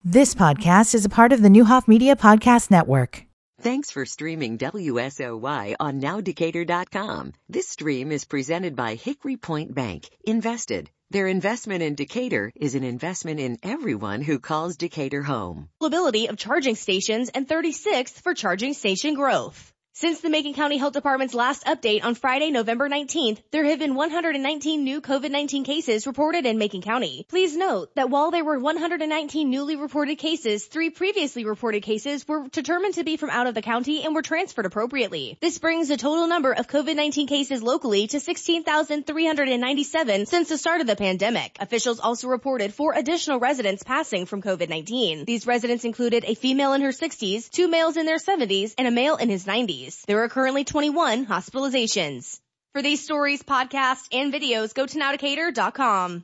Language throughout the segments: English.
This podcast is a part of the Newhoff Media Podcast Network. Thanks for streaming WSOY on NowDecatur.com. This stream is presented by Hickory Point Bank. Invested. Their investment in Decatur is an investment in everyone who calls Decatur home. Availability of charging stations and 36th for charging station growth. Since the Macon County Health Department's last update on Friday, November 19th, there have been 119 new COVID-19 cases reported in Macon County. Please note that while there were 119 newly reported cases, 3 previously reported cases were determined to be from out of the county and were transferred appropriately. This brings the total number of COVID-19 cases locally to 16,397 since the start of the pandemic. Officials also reported 4 additional residents passing from COVID-19. These residents included a female in her 60s, 2 males in their 70s, and a male in his 90s. There are currently 21 hospitalizations. For these stories, podcasts, and videos, go to NowDecatur.com.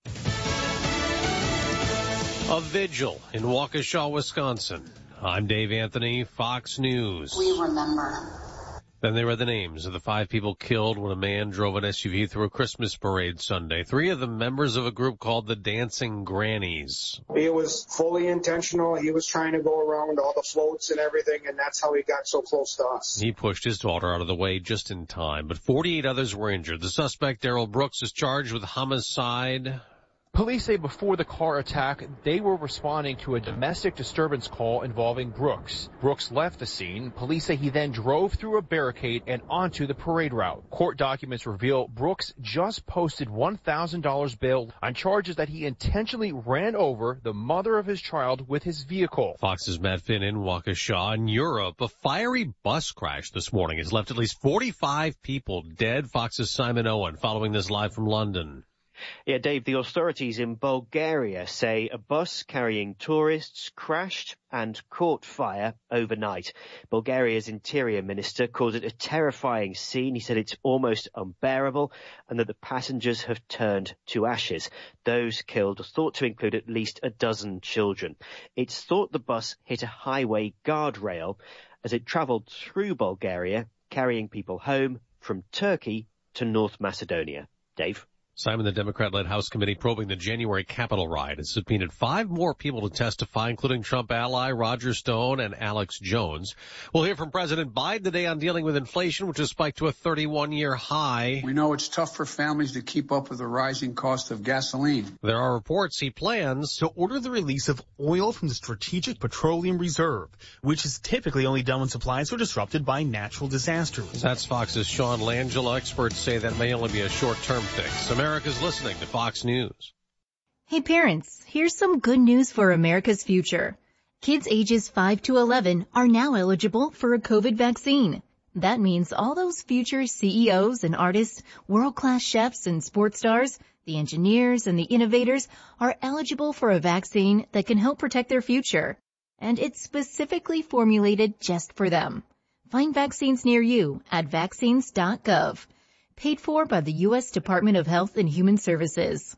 A vigil in Waukesha, Wisconsin. I'm Dave Anthony, Fox News. We remember. Then there are the names of the 5 people killed when a man drove an SUV through a Christmas parade Sunday. 3 of them members of a group called the Dancing Grannies. It was fully intentional. He was trying to go around all the floats and everything, and that's how he got so close to us. He pushed his daughter out of the way just in time, but 48 others were injured. The suspect, Daryl Brooks, is charged with homicide. Police say before the car attack, they were responding to a domestic disturbance call involving Brooks. Brooks left the scene. Police say he then drove through a barricade and onto the parade route. Court documents reveal Brooks just posted $1,000 bail on charges that he intentionally ran over the mother of his child with his vehicle. Fox's Matt Finn in Waukesha. In Europe, a fiery bus crash this morning has left at least 45 people dead. Fox's Simon Owen following this live from London. Yeah, Dave, the authorities in Bulgaria say a bus carrying tourists crashed and caught fire overnight. Bulgaria's interior minister called it a terrifying scene. He said it's almost unbearable and that the passengers have turned to ashes. Those killed are thought to include at least a dozen children. It's thought the bus hit a highway guardrail as it travelled through Bulgaria, carrying people home from Turkey to North Macedonia. Dave? Simon, the Democrat-led House committee probing the January Capitol riot has subpoenaed 5 more people to testify, including Trump ally Roger Stone and Alex Jones. We'll hear from President Biden today on dealing with inflation, which has spiked to a 31-year high. We know it's tough for families to keep up with the rising cost of gasoline. There are reports he plans to order the release of oil from the Strategic Petroleum Reserve, which is typically only done when supplies are disrupted by natural disasters. That's Fox's Sean Langella. Experts say that may only be a short-term fix. America's listening to Fox News. Hey parents, here's some good news for America's future. Kids ages 5 to 11 are now eligible for a COVID vaccine. That means all those future CEOs and artists, world-class chefs and sports stars, the engineers and the innovators are eligible for a vaccine that can help protect their future. And it's specifically formulated just for them. Find vaccines near you at vaccines.gov. Paid for by the U.S. Department of Health and Human Services.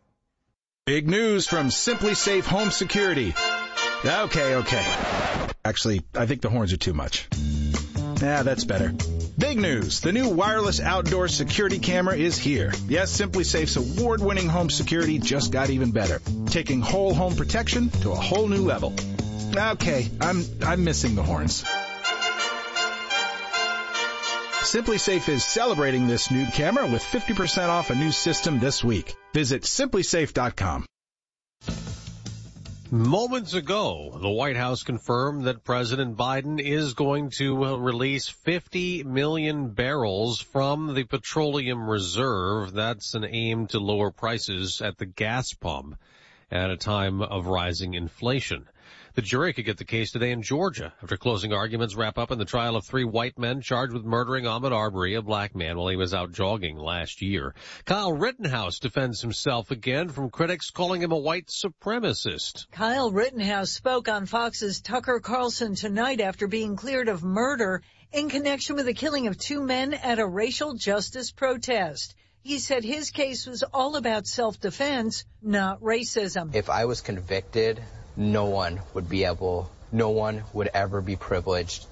Big news from Simply Safe Home Security. Okay. Actually, I think the horns are too much. That's better. Big news. The new wireless outdoor security camera is here. Yes, Simply Safe's award-winning home security just got even better, taking whole home protection to a whole new level. Okay, I'm missing the horns. Simply Safe is celebrating this new camera with 50% off a new system this week. Visit simplysafe.com. Moments ago, the White House confirmed that President Biden is going to release 50 million barrels from the petroleum reserve. That's an aim to lower prices at the gas pump at a time of rising inflation. The jury could get the case today in Georgia after closing arguments wrap up in the trial of 3 white men charged with murdering Ahmaud Arbery, a black man, while he was out jogging last year. Kyle Rittenhouse defends himself again from critics calling him a white supremacist. Kyle Rittenhouse spoke on Fox's Tucker Carlson tonight after being cleared of murder in connection with the killing of 2 men at a racial justice protest. He said his case was all about self-defense, not racism. If I was convicted, no one would ever be privileged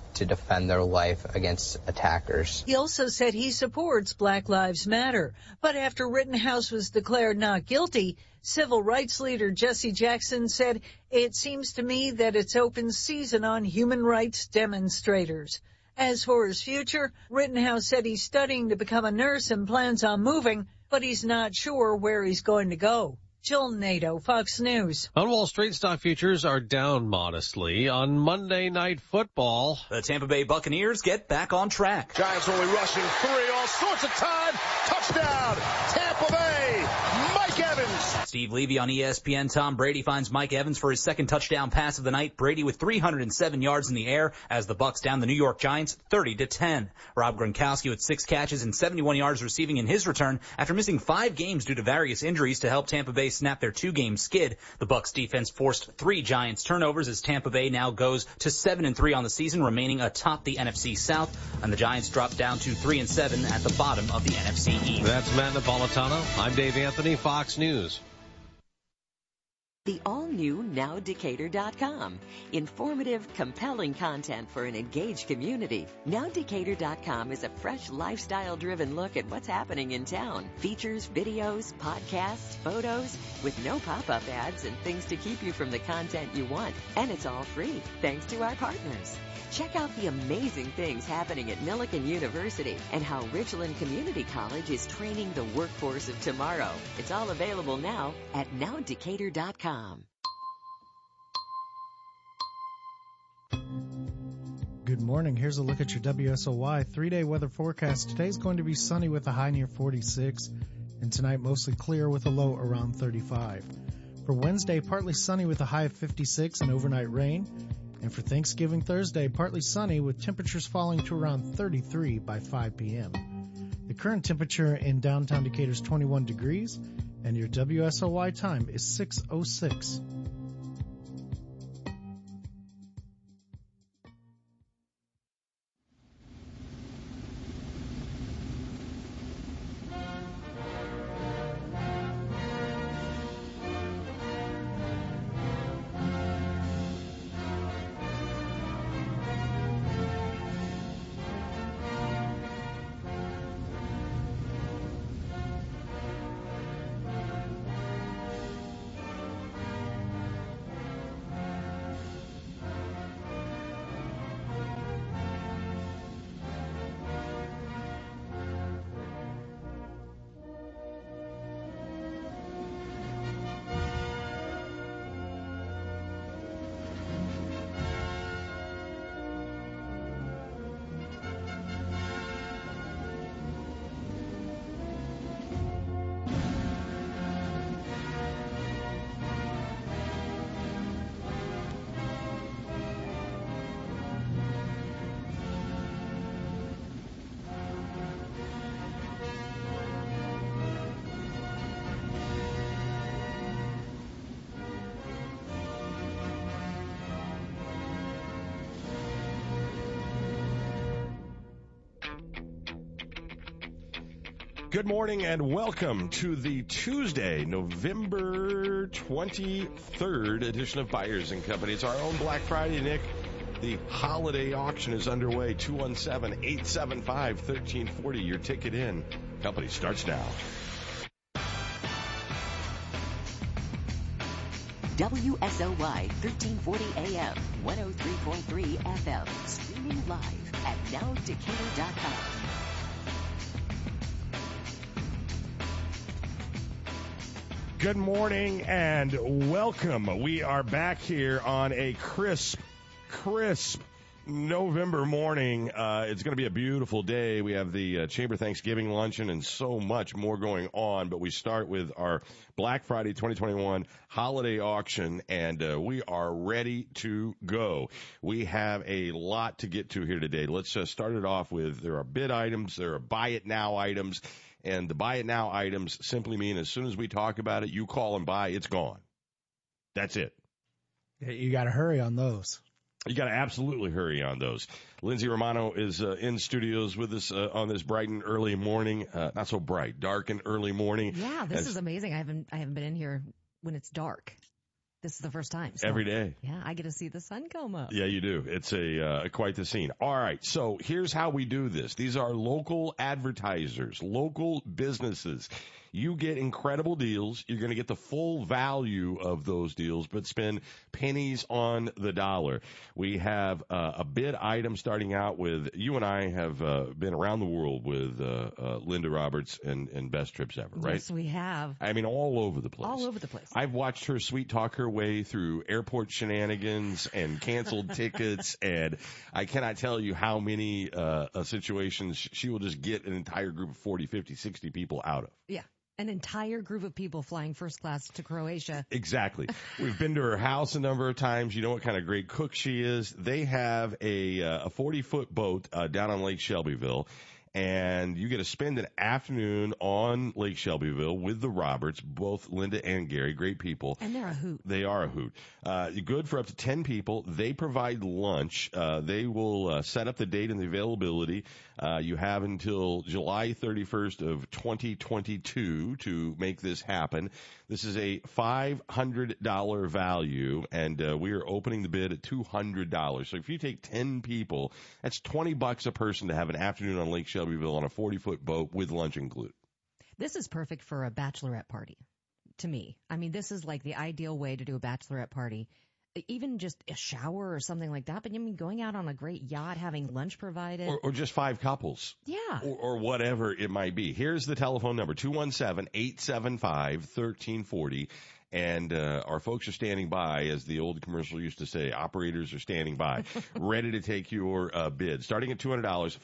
to defend their life against attackers. He also said he supports Black Lives Matter. But after Rittenhouse was declared not guilty, civil rights leader Jesse Jackson said, "It seems to me that it's open season on human rights demonstrators." As for his future, Rittenhouse said he's studying to become a nurse and plans on moving, but he's not sure where he's going to go. Jill Nato, Fox News. On Wall Street, stock futures are down modestly. On Monday Night Football, the Tampa Bay Buccaneers get back on track. Giants only rushing 3, all sorts of time. Touchdown, Tampa Bay, Mike Evans. Steve Levy on ESPN. Tom Brady finds Mike Evans for his second touchdown pass of the night. Brady with 307 yards in the air as the Bucs down the New York Giants 30-10. Rob Gronkowski with 6 catches and 71 yards receiving in his return after missing 5 games due to various injuries to help Tampa Bay snap their 2-game skid. The Bucs defense forced 3 Giants turnovers as Tampa Bay now goes to 7-3 on the season, remaining atop the NFC South, and the Giants drop down to 3-7 at the bottom of the NFC East. That's Matt Napolitano. I'm Dave Anthony, Fox News. The all-new NowDecatur.com. Informative, compelling content for an engaged community. NowDecatur.com is a fresh, lifestyle-driven look at what's happening in town. Features, videos, podcasts, photos, with no pop-up ads and things to keep you from the content you want. And it's all free, thanks to our partners. Check out the amazing things happening at Millikan University and how Richland Community College is training the workforce of tomorrow. It's all available now at NowDecatur.com. Good morning. Here's a look at your WSOY 3-day weather forecast. Today's going to be sunny with a high near 46, and tonight mostly clear with a low around 35. For Wednesday, partly sunny with a high of 56 and overnight rain. And for Thanksgiving Thursday, partly sunny with temperatures falling to around 33 by 5 p.m. The current temperature in downtown Decatur is 21 degrees, and your WSOY time is 6:06. Good morning and welcome to the Tuesday, November 23rd edition of Byers & Company. It's our own Black Friday, Nick. The holiday auction is underway. 217-875-1340. Your ticket in. Company starts now. WSOY 1340 AM, 103.3 FM. Streaming live at NowDecatur.com. Good morning and welcome. We are back here on a crisp November morning. It's going to be a beautiful day. We have the Chamber Thanksgiving luncheon and so much more going on. But we start with our Black Friday 2021 holiday auction, and we are ready to go. We have a lot to get to here today. Let's start it off with there are bid items, there are buy it now items. And the buy it now items simply mean as soon as we talk about it, you call and buy, it's gone. That's it. You got to hurry on those. You got to absolutely hurry on those. Lindsay Romano is in studios with us on this bright and early morning. Not so bright, dark and early morning. Yeah, this is amazing. I haven't been in here when it's dark. This is the first time. So, every day. Yeah, I get to see the sun come up. Yeah, you do. It's quite the scene. All right, so here's how we do this. These are local advertisers, local businesses. You get incredible deals. You're going to get the full value of those deals, but spend pennies on the dollar. We have a bid item starting out with, you and I have been around the world with Linda Roberts and Best Trips Ever, right? Yes, we have. I mean, all over the place. All over the place. I've watched her sweet talk her way through airport shenanigans and canceled tickets, and I cannot tell you how many situations she will just get an entire group of 40, 50, 60 people out of. Yeah. An entire group of people flying first class to Croatia. Exactly. We've been to her house a number of times. You know what kind of great cook she is. They have a 40-foot boat down on Lake Shelbyville, and you get to spend an afternoon on Lake Shelbyville with the Roberts, both Linda and Gary, great people. And they're a hoot. They are a hoot. Good for up to 10 people. They provide lunch. They will set up the date and the availability. You have until July 31st of 2022 to make this happen. This is a $500 value, and we are opening the bid at $200. So if you take 10 people, that's $20 a person to have an afternoon on Lake Shelbyville on a 40-foot boat with lunch included. This is perfect for a bachelorette party, to me. I mean, this is like the ideal way to do a bachelorette party. Even just a shower or something like that. But I mean, going out on a great yacht, having lunch provided. Or just 5 couples. Yeah. Or whatever it might be. Here's the telephone number, 217-875-1340. And our folks are standing by, as the old commercial used to say, operators are standing by, ready to take your bid. Starting at $200,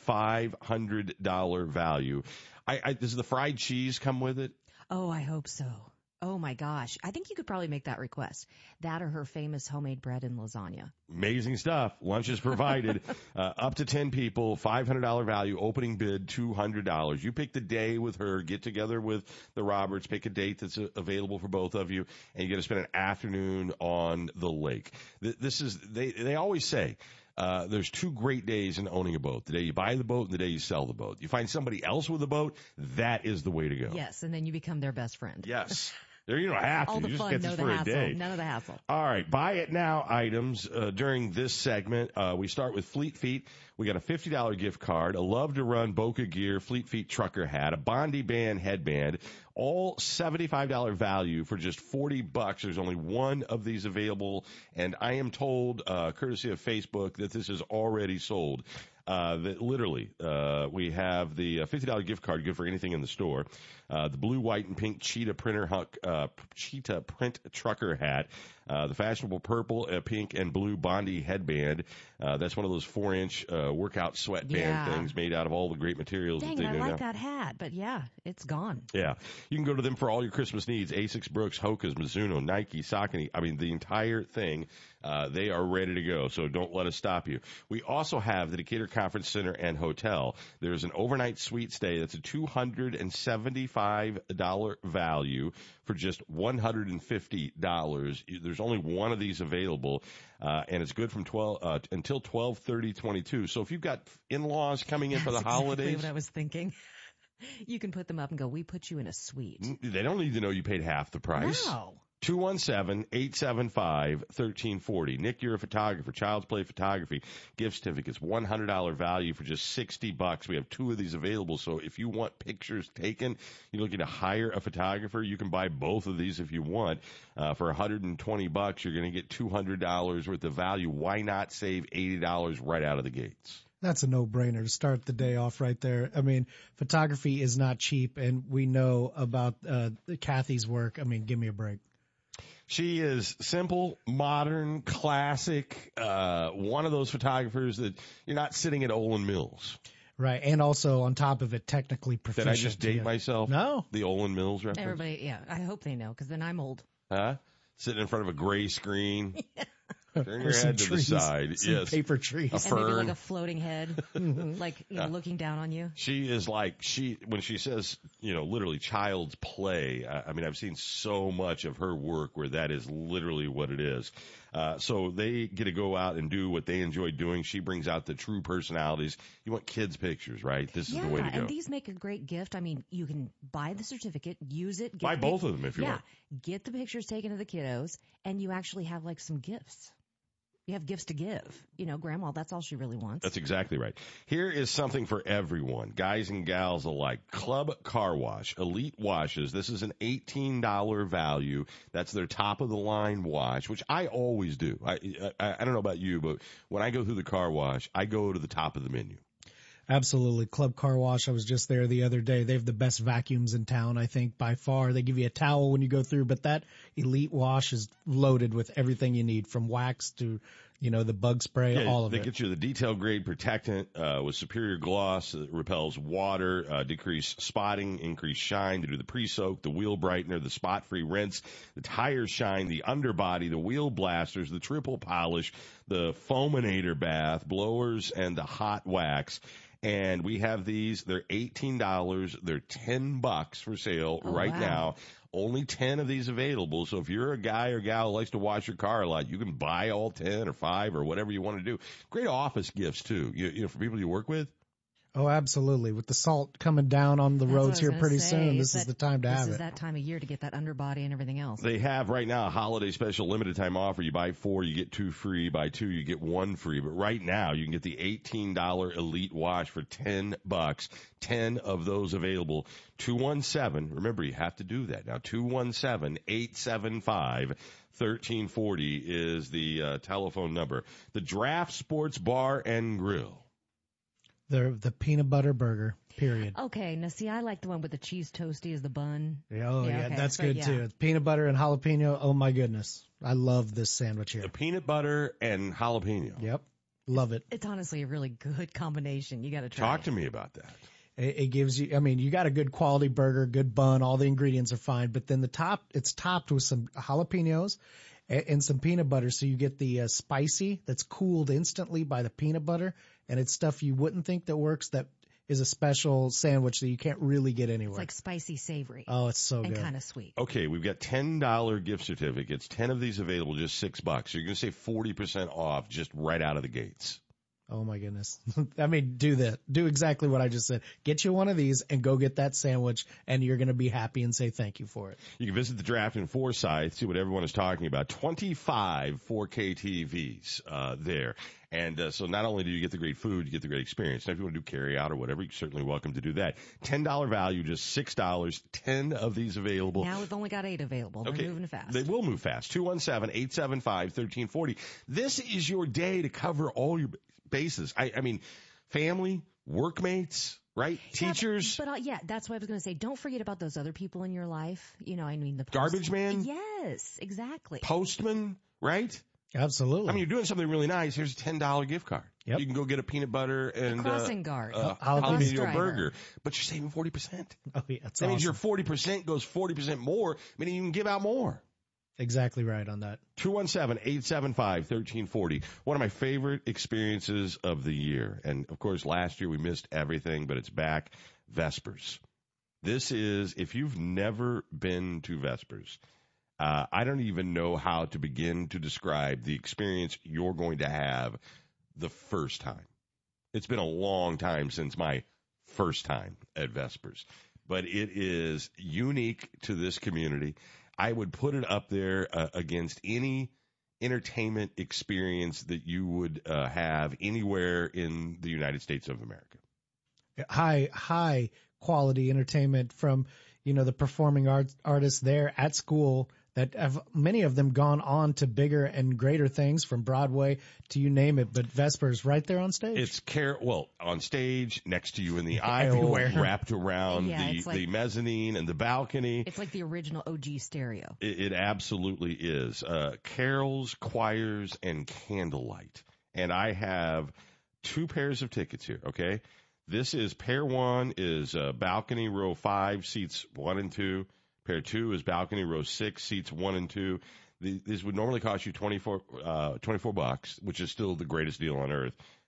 $500 value. Does the fried cheese come with it? Oh, I hope so. Oh, my gosh. I think you could probably make that request. That or her famous homemade bread and lasagna. Amazing stuff. Lunch is provided. Up to 10 people, $500 value, opening bid, $200. You pick the day with her, get together with the Roberts, pick a date that's available for both of you, and you get to spend an afternoon on the lake. This is, they always say, there's 2 great days in owning a boat. The day you buy the boat and the day you sell the boat. You find somebody else with a boat, that is the way to go. Yes, and then you become their best friend. Yes. There, you don't have to. All the you just fun, get this no for the a hassle. day. None of the hassle. All right, buy it now items during this segment. We start with Fleet Feet. We got a $50 gift card, a Love to Run Boca Gear Fleet Feet trucker hat, a Bondi Band headband, all $75 value for just $40. There's only one of these available, and I am told, courtesy of Facebook, that this is already sold. That literally, we have the $50 gift card, good for anything in the store. The blue, white, and pink cheetah print trucker hat. The fashionable purple, pink, and blue Bondi headband. That's one of those 4-inch workout sweatband things made out of all the great materials Dang, that they I do like now. that hat, but yeah, it's gone. Yeah. You can go to them for all your Christmas needs. Asics, Brooks, Hoka's, Mizuno, Nike, Saucony. I mean, the entire thing. They are ready to go, so don't let us stop you. We also have the Decatur Conference Center and Hotel. There's an overnight suite stay that's a $275 value for just $150. There's only one of these available, and it's good from until 12/30/22. So if you've got in-laws coming in for the holidays. Exactly what I was thinking. You can put them up and go, we put you in a suite. They don't need to know you paid half the price. No. 217-875-1340. Nick, you're a photographer. Child's Play Photography. Gift certificates, $100 value for just $60. We have 2 of these available. So if you want pictures taken, you're looking to hire a photographer, you can buy both of these if you want. For $120, you're going to get $200 worth of value. Why not save $80 right out of the gates? That's a no-brainer to start the day off right there. I mean, photography is not cheap, and we know about Kathy's work. I mean, give me a break. She is simple, modern, classic, one of those photographers that you're not sitting at Olin Mills. Right, and also on top of it, technically proficient. Did I just date myself? No. The Olin Mills reference? Everybody, yeah, I hope they know, because then I'm old. Huh? Sitting in front of a gray screen. Turn your Or head to trees, the side. some Yes. paper trees. A And fern. maybe like a floating head, like looking down on you. She is like, when she says, literally child's play. I mean, I've seen so much of her work where that is literally what it is. So they get to go out and do what they enjoy doing. She brings out the true personalities. You want kids' pictures, right? This is the way to go. And these make a great gift. I mean, you can buy the certificate, use it. Buy both of them if you want. Get the pictures taken of the kiddos, and you actually have like some gifts. You have gifts to give. Grandma, that's all she really wants. That's exactly right. Here is something for everyone, guys and gals alike. Club Car Wash, Elite Washes. This is an $18 value. That's their top-of-the-line wash, which I always do. I don't know about you, but when I go through the car wash, I go to the top of the menu. Absolutely. Club Car Wash. I was just there the other day. They have the best vacuums in town, I think, by far. They give you a towel when you go through, but that Elite Wash is loaded with everything you need, from wax to, the bug spray, all of it. They get you the detail grade protectant with superior gloss that repels water, decrease spotting, increase shine. They do the pre-soak, the wheel brightener, the spot-free rinse, the tire shine, the underbody, the wheel blasters, the triple polish, the foaminator bath, blowers, and the hot wax. And we have these. They're $18. They're $10 for sale now. Only 10 of these available. So if you're a guy or gal who likes to wash your car a lot, you can buy all 10 or 5 or whatever you want to do. Great office gifts, too, for people you work with. Oh, absolutely. With the salt coming down on the roads here pretty soon, this is the time to have it. This is that time of year to get that underbody and everything else. They have right now a holiday special limited time offer. You buy 4, you get 2 free. Buy 2, you get 1 free. But right now, you can get the $18 Elite Wash for $10. 10 of those available. 217. Remember, you have to do that. Now, 217-875-1340 is the telephone number. The Draft Sports Bar and Grill. The peanut butter burger, period. Okay, now see, I like the one with the cheese toasty as the bun. Okay. That's good too. It's peanut butter and jalapeno. Oh my goodness, I love this sandwich here. The peanut butter and jalapeno. Yep, love it. It's honestly a really good combination. You got to try. Talk to me about that. It gives you, you got a good quality burger, good bun, all the ingredients are fine, but then it's topped with some jalapenos and some peanut butter, so you get the spicy that's cooled instantly by the peanut butter, and it's stuff you wouldn't think that works, that is a special sandwich that you can't really get anywhere. It's like spicy savory. Oh, it's so good. And kind of sweet. Okay, we've got $10 gift certificates, 10 of these available, just $6. So you're going to save 40% off just right out of the gates. Oh my goodness. Do that. Do exactly what I just said. Get you one of these and go get that sandwich, and you're going to be happy and say thank you for it. You can visit the Draft in Forsyth, see what everyone is talking about. 25 4K TVs there. And so not only do you get the great food, you get the great experience. Now, if you want to do carry out or whatever, you're certainly welcome to do that. $10 value, just $6. 10 of these available. Now we've only got 8 available. They're moving fast. They will move fast. 217-875-1340. This is your day to cover all your bases. I mean, family, workmates, right? Teachers. But that's what I was going to say. Don't forget about those other people in your life. The garbage man. Yes, exactly. Postman, right? Absolutely. I mean, you're doing something really nice. Here's a $10 gift card. Yep. You can go get a peanut butter and crossing guard, jalapeno burger, but you're saving 40%. Oh yeah, that's that means your 40% goes 40% more. Meaning you can give out more. Exactly right on that. 217-875-1340. One of my favorite experiences of the year, and of course last year we missed everything, but it's back. Vespers. This is, if you've never been to Vespers, I don't even know how to begin to describe the experience you're going to have the first time. It's been a long time since my first time at Vespers, but it is unique to this community. I would put it up there against any entertainment experience that you would have anywhere in the United States of America. High quality entertainment from, the performing artists there at school that have many of them gone on to bigger and greater things, from Broadway to you name it. But Vespers right there on stage. It's on stage, next to you in the aisle, everywhere, wrapped around the mezzanine and the balcony. It's like the original OG stereo. It absolutely is. Carols, choirs, and candlelight. And I have 2 pairs of tickets here, okay? This is pair 1 is balcony row 5, seats 1 and 2. Pair 2 is balcony row 6, seats 1 and 2. This would normally cost you $24, which is still the greatest deal on earth.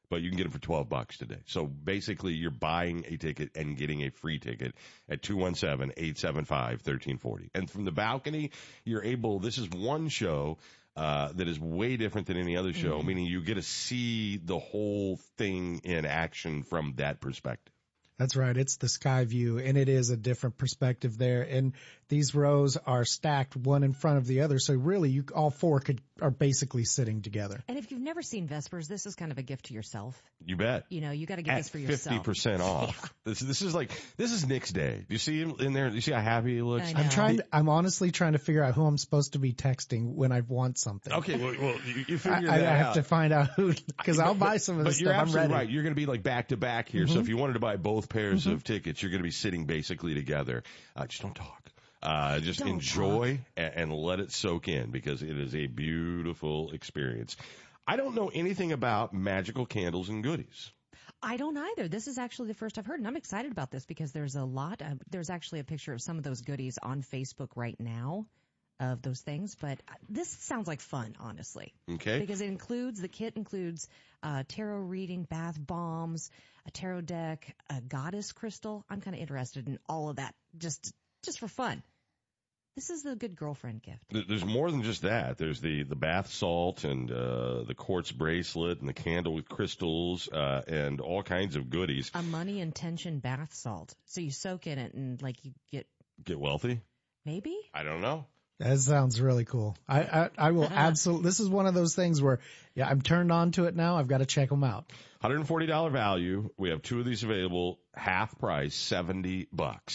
but you can get them for $12 today. So basically, you're buying a ticket and getting a free ticket at 217-875-1340. And from the balcony, you're able, this is one show that is way different than any other show, meaning you get to see the whole thing in action from that perspective. That's right. It's the sky view, and it is a different perspective there. And these rows are stacked one in front of the other, so really all four are basically sitting together. And if you've never seen Vespers, this is kind of a gift to yourself. You bet. You know, you got to get this for yourself. 50% off. Yeah. This is Nick's day. Do you see him in there? Do you see how happy he looks? I'm honestly trying to figure out who I'm supposed to be texting when I want something. Okay, well you figure that out. I have to find out who, because I'll buy some of this stuff. But you're absolutely I'm ready. right. You're going to be like back to back here. So if you wanted to buy both pairs of tickets, you're going to be sitting basically together. Just don't talk. Just don't enjoy and let it soak in, because it is a beautiful experience. I don't know anything about magical candles and goodies. I don't either. This is actually the first I've heard, and I'm excited about this because there's a lot. There's actually a picture of some of those goodies on Facebook right now of those things, but this sounds like fun, honestly. Okay. Because the kit includes tarot reading, bath bombs, a tarot deck, a goddess crystal. I'm kind of interested in all of that, just for fun. This is a good girlfriend gift. There's more than just that. There's the bath salt and the quartz bracelet and the candle with crystals and all kinds of goodies. A money intention bath salt. So you soak in it and like you get wealthy? Maybe? I don't know. That sounds really cool. I will absolutely. This is one of those things where, I'm turned on to it now. I've got to check them out. $140 value. We have two of these available. Half price, $70.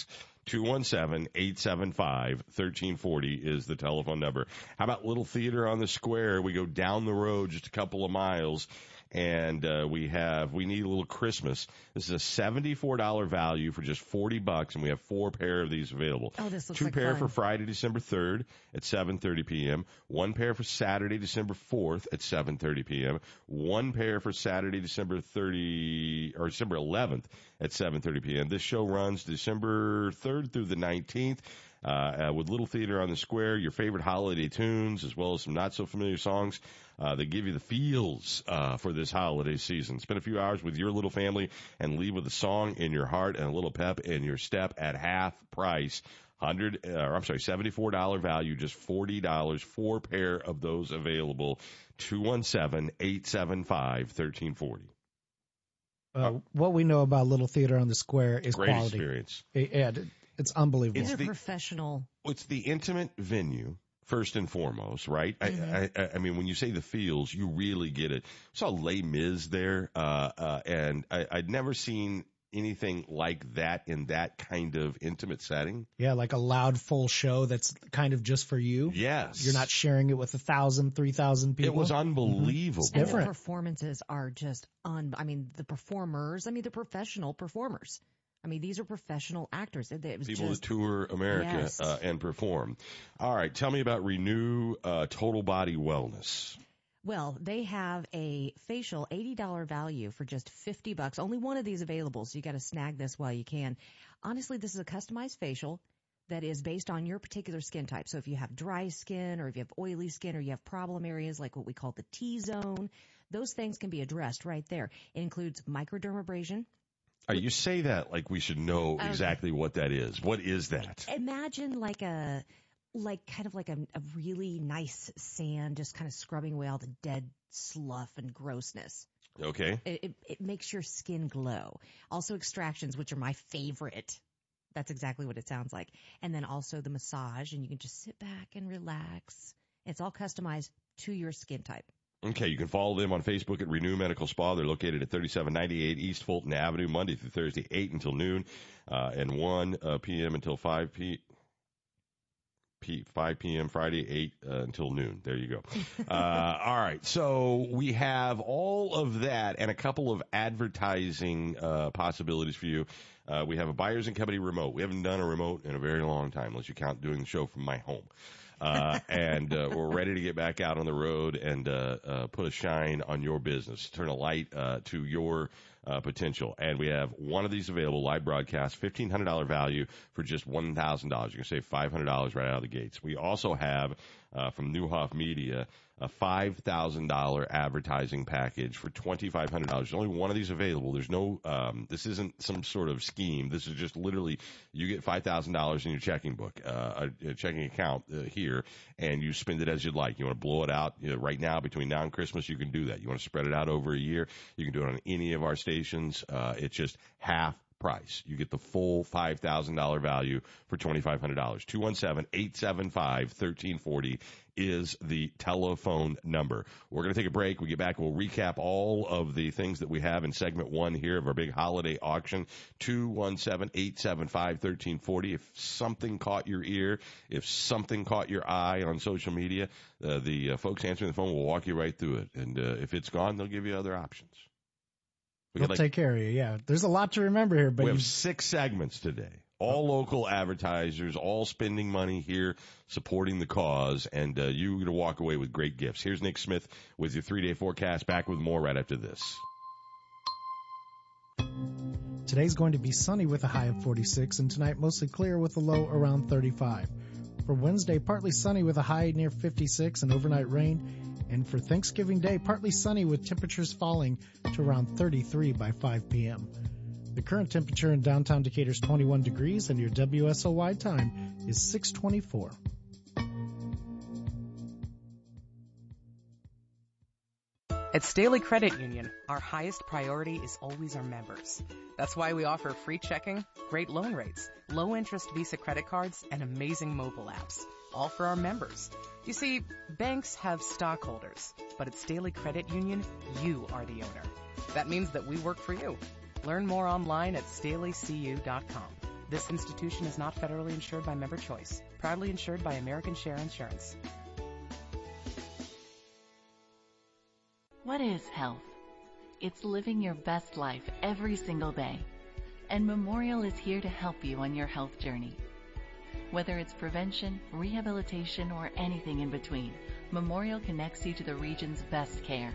217-875-1340 is the telephone number. How about Little Theater on the Square? We go down the road just a couple of miles, and we need a little Christmas. This is a $74 value for just $40, and we have 4 pair of these available. Oh, this looks Two like pair fun. for Friday, December 3rd at 7:30 p.m. 1 pair for Saturday, December 4th at 7:30 p.m. 1 pair for Saturday, December 11th at 7:30 p.m. This show runs December 3rd through the 19th. With Little Theater on the Square, your favorite holiday tunes, as well as some not-so-familiar songs that give you the feels for this holiday season. Spend a few hours with your little family and leave with a song in your heart and a little pep in your step at half price. $74 value, just $40. 4 pair of those available. 217-875-1340. What we know about Little Theater on the Square is great quality. Experience. It's unbelievable. They're professional. It's the intimate venue, first and foremost, right? I mean, when you say the feels, you really get it. I saw Les Mis there, and I'd never seen anything like that in that kind of intimate setting. Yeah, like a loud, full show that's kind of just for you. Yes. You're not sharing it with 1,000, 3,000 people. It was unbelievable. It's different. And the performances are just the performers, they're professional performers. These are professional actors. People that tour America and perform. All right, tell me about Renew Total Body Wellness. Well, they have a facial $80 value for just $50. Only one of these available, so you got to snag this while you can. Honestly, this is a customized facial that is based on your particular skin type. So if you have dry skin, or if you have oily skin, or you have problem areas like what we call the T-zone, those things can be addressed right there. It includes microdermabrasion. You say that like we should know exactly what that is. What is that? Imagine like a really nice sand, just kind of scrubbing away all the dead slough and grossness. Okay. It makes your skin glow. Also extractions, which are my favorite. That's exactly what it sounds like. And then also the massage, and you can just sit back and relax. It's all customized to your skin type. Okay, you can follow them on Facebook at Renew Medical Spa. They're located at 3798 East Fulton Avenue, Monday through Thursday, 8 until noon, and 1 p.m. until 5 p.m. Friday, 8 until noon. There you go. All right, so we have all of that and a couple of advertising possibilities for you. We have a Buyers and Company remote. We haven't done a remote in a very long time, unless you count doing the show from my home. And we're ready to get back out on the road and put a shine on your business. Turn a light to your potential. And we have one of these available, live broadcast, $1,500 value for just $1,000. You're going to save $500 right out of the gates. We also have from Newhoff Media a $5,000 advertising package for $2,500. There's only one of these available. There's no, this isn't some sort of scheme. This is just literally you get $5,000 in your checking book, a checking account here, and you spend it as you'd like. You want to blow it out right now between now and Christmas, you can do that. You want to spread it out over a year, you can do it on any of our stations. It's just half price. You get the full $5,000 value for $2,500. 217-875-1340 is the telephone number. We're going to take a break. We get back, we'll recap all of the things that we have in segment one here of our big holiday auction. 217-875-1340. If something caught your ear, if something caught your eye on social media, the folks answering the phone will walk you right through it. And if it's gone, they'll give you other options. They'll take care of you, yeah. There's a lot to remember here. But we have 6 segments today. All local advertisers, all spending money here, supporting the cause, and you're going to walk away with great gifts. Here's Nick Smith with your 3-day forecast. Back with more right after this. Today's going to be sunny with a high of 46, and tonight mostly clear with a low around 35. For Wednesday, partly sunny with a high near 56 and overnight rain. And for Thanksgiving Day, partly sunny with temperatures falling to around 33 by 5 p.m. The current temperature in downtown Decatur is 21 degrees, and your WSOY time is 6:24. At Staley Credit Union, our highest priority is always our members. That's why we offer free checking, great loan rates, low-interest Visa credit cards, and amazing mobile apps, all for our members. You see, banks have stockholders, but at Staley Credit Union, you are the owner. That means that we work for you. Learn more online at StaleyCU.com. This institution is not federally insured by Member Choice. Proudly insured by American Share Insurance. What is health? It's living your best life every single day. And Memorial is here to help you on your health journey. Whether it's prevention, rehabilitation, or anything in between, Memorial connects you to the region's best care.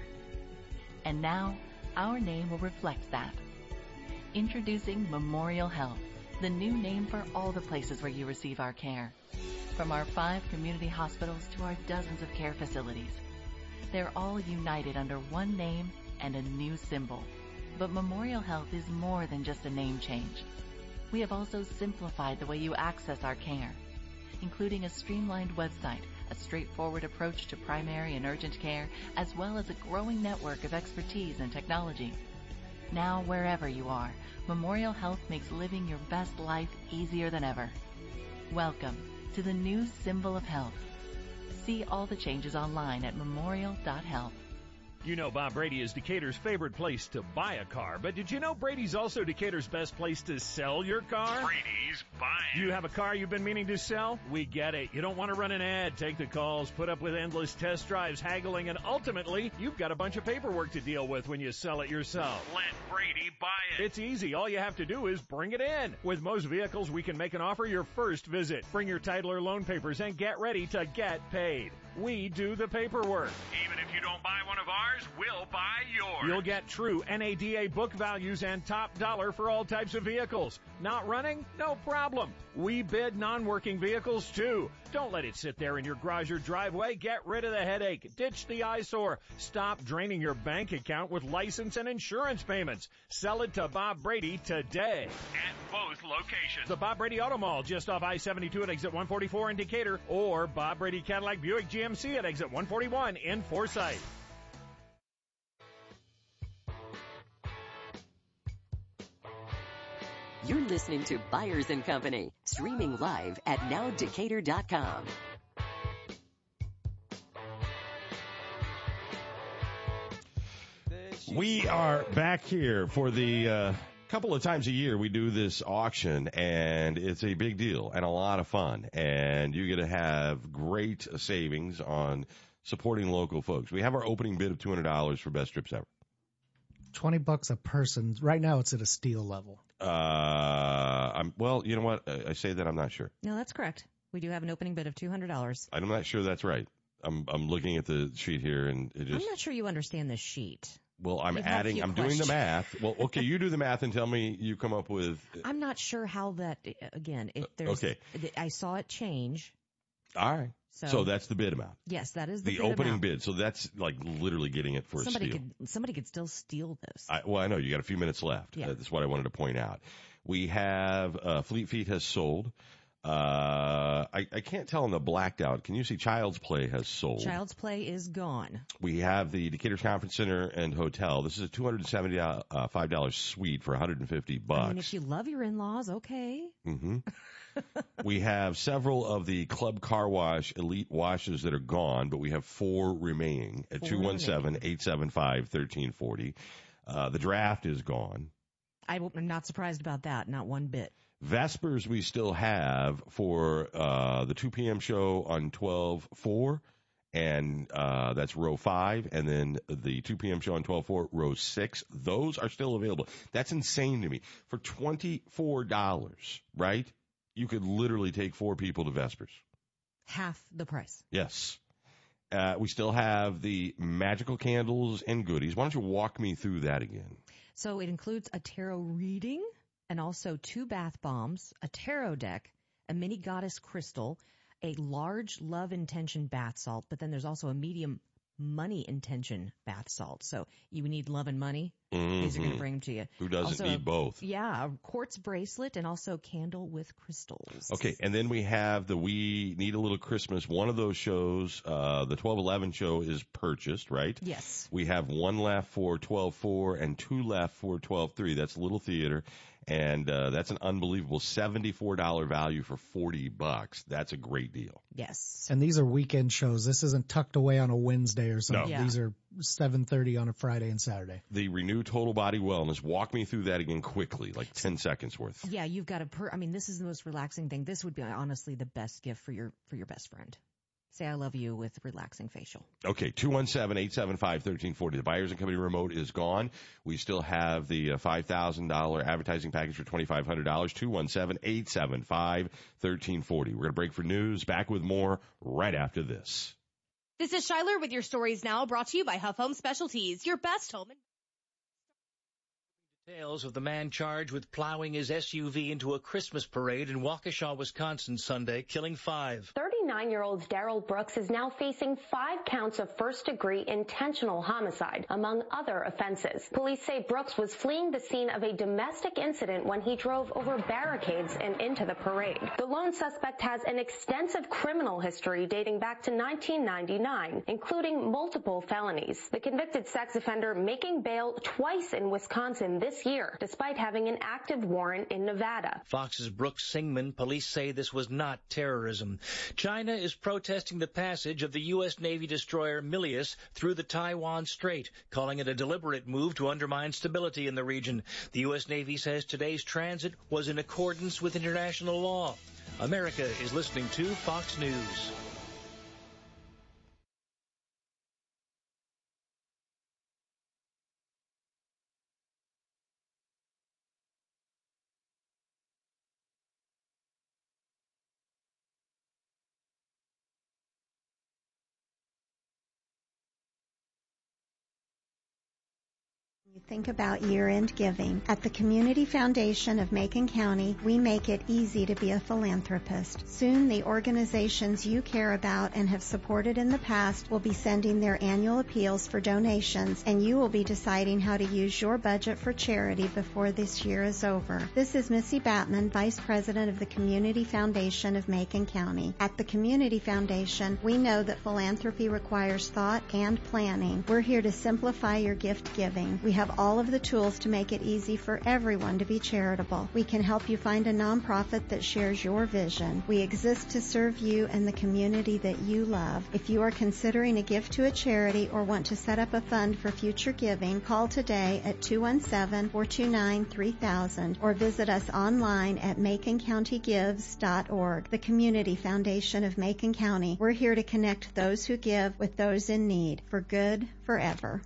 And now, our name will reflect that. Introducing Memorial Health, the new name for all the places where you receive our care. From our 5 community hospitals to our dozens of care facilities. They're all united under one name and a new symbol. But Memorial Health is more than just a name change. We have also simplified the way you access our care, including a streamlined website, a straightforward approach to primary and urgent care, as well as a growing network of expertise and technology. Now, wherever you are, Memorial Health makes living your best life easier than ever. Welcome to the new symbol of health. See all the changes online at memorial.health. You know Bob Brady is Decatur's favorite place to buy a car, but did you know Brady's also Decatur's best place to sell your car? Brady's buying. You have a car you've been meaning to sell? We get it. You don't want to run an ad, take the calls, put up with endless test drives, haggling, and ultimately, you've got a bunch of paperwork to deal with when you sell it yourself. Let Brady buy it. It's easy. All you have to do is bring it in. With most vehicles, we can make an offer your first visit. Bring your title or loan papers and get ready to get paid. We do the paperwork. Even if you don't buy one of ours, we'll buy yours. You'll get true NADA book values and top dollar for all types of vehicles. Not running? No problem. We bid non-working vehicles too. Don't let it sit there in your garage or driveway. Get rid of the headache. Ditch the eyesore. Stop draining your bank account with license and insurance payments. Sell it to Bob Brady today. At both locations. The Bob Brady Auto Mall just off I-72 at exit 144 in Decatur, or Bob Brady Cadillac Buick GMC at exit 141 in Forsyth. You're listening to Byers & Company, streaming live at nowdecatur.com. We are back here for the couple of times a year we do this auction, and it's a big deal and a lot of fun, and you're going to have great savings on supporting local folks. We have our opening bid of $200 for best trips ever. $20 a person. Right now it's at a steal level. Well, you know what? I say that I'm not sure. No, that's correct. We do have an opening bid of $200. I'm not sure that's right. I'm looking at the sheet here, and it just... I'm not sure you understand the sheet. Well, I'm You've had a few doing the questions. math. Well, okay, you do the math and tell me you come up with. I'm not sure how that, again, if there's, Okay. I saw it change. All right. So that's the bid amount. Yes, that is the bid opening amount. bid. So that's like literally getting it for a steal. Somebody could still steal this. I know you got a few minutes left. Yeah. That's what I wanted to point out. We have Fleet Feet has sold. I can't tell in the blacked out. Can you see Child's Play has sold? Child's Play is gone. We have the Decatur's Conference Center and Hotel. This is a $275 suite for $150. I mean, if you love your in-laws, okay. Mm-hmm. We have several of the Club Car Wash Elite washes that are gone, but we have 4 remaining at 217-875-1340. The Draft is gone. I'm not surprised about that, not one bit. Vespers we still have for the 2 p.m. show on 12-4, and that's row 5, and then the 2 p.m. show on 12-4, row 6. Those are still available. That's insane to me. For $24, right, you could literally take 4 people to Vespers. Half the price. Yes. We still have the magical candles and goodies. Why don't you walk me through that again? So it includes a tarot reading and also 2 bath bombs, a tarot deck, a mini goddess crystal, a large love intention bath salt, but then there's also a medium money intention bath salt. So you need love and money. Mm-hmm. These are going to bring them to you. Who doesn't also, need both? Yeah, a quartz bracelet and also candle with crystals. Okay, and then we have the We Need a Little Christmas. One of those shows, the 12-11 show, is purchased, right? Yes. We have 1 left for 12-4 and 2 left for 12-3. That's Little Theater. And that's an unbelievable $74 value for $40. That's a great deal. Yes. And these are weekend shows. This isn't tucked away on a Wednesday or something. No. Yeah. These are 7:30 on a Friday and Saturday. The Renew Total Body Wellness. Walk me through that again quickly, like 10 seconds worth. Yeah, you've got I mean, this is the most relaxing thing. This would be honestly the best gift for your best friend. Say I love you with relaxing facial. Okay, 217-875-1340. The Buyers and Company remote is gone. We still have the $5,000 advertising package for $2,500. 217-875-1340. We're going to break for news. Back with more right after this. This is Shyler with your stories now, brought to you by Huff Home Specialties, your best home. Details of the man charged with plowing his SUV into a Christmas parade in Waukesha, Wisconsin Sunday, killing 5. 39-year-old Daryl Brooks is now facing 5 counts of first-degree intentional homicide, among other offenses. Police say Brooks was fleeing the scene of a domestic incident when he drove over barricades and into the parade. The lone suspect has an extensive criminal history dating back to 1999, including multiple felonies. The convicted sex offender making bail twice in Wisconsin this year, despite having an active warrant in Nevada. Fox's Brooks Singman police say this was not terrorism. China is protesting the passage of the U.S. Navy destroyer Milius through the Taiwan Strait, calling it a deliberate move to undermine stability in the region. The U.S. Navy says today's transit was in accordance with international law. America is listening to Fox News. You think about year-end giving. At the Community Foundation of Macon County, we make it easy to be a philanthropist. Soon, the organizations you care about and have supported in the past will be sending their annual appeals for donations, and you will be deciding how to use your budget for charity before this year is over. This is Missy Batman, Vice President of the Community Foundation of Macon County. At the Community Foundation, we know that philanthropy requires thought and planning. We're here to simplify your gift giving. We have all of the tools to make it easy for everyone to be charitable. We can help you find a nonprofit that shares your vision. We exist to serve you and the community that you love. If you are considering a gift to a charity or want to set up a fund for future giving, call today at 217-429-3000 or visit us online at maconcountygives.org. The Community Foundation of Macon County. We're here to connect those who give with those in need for good forever.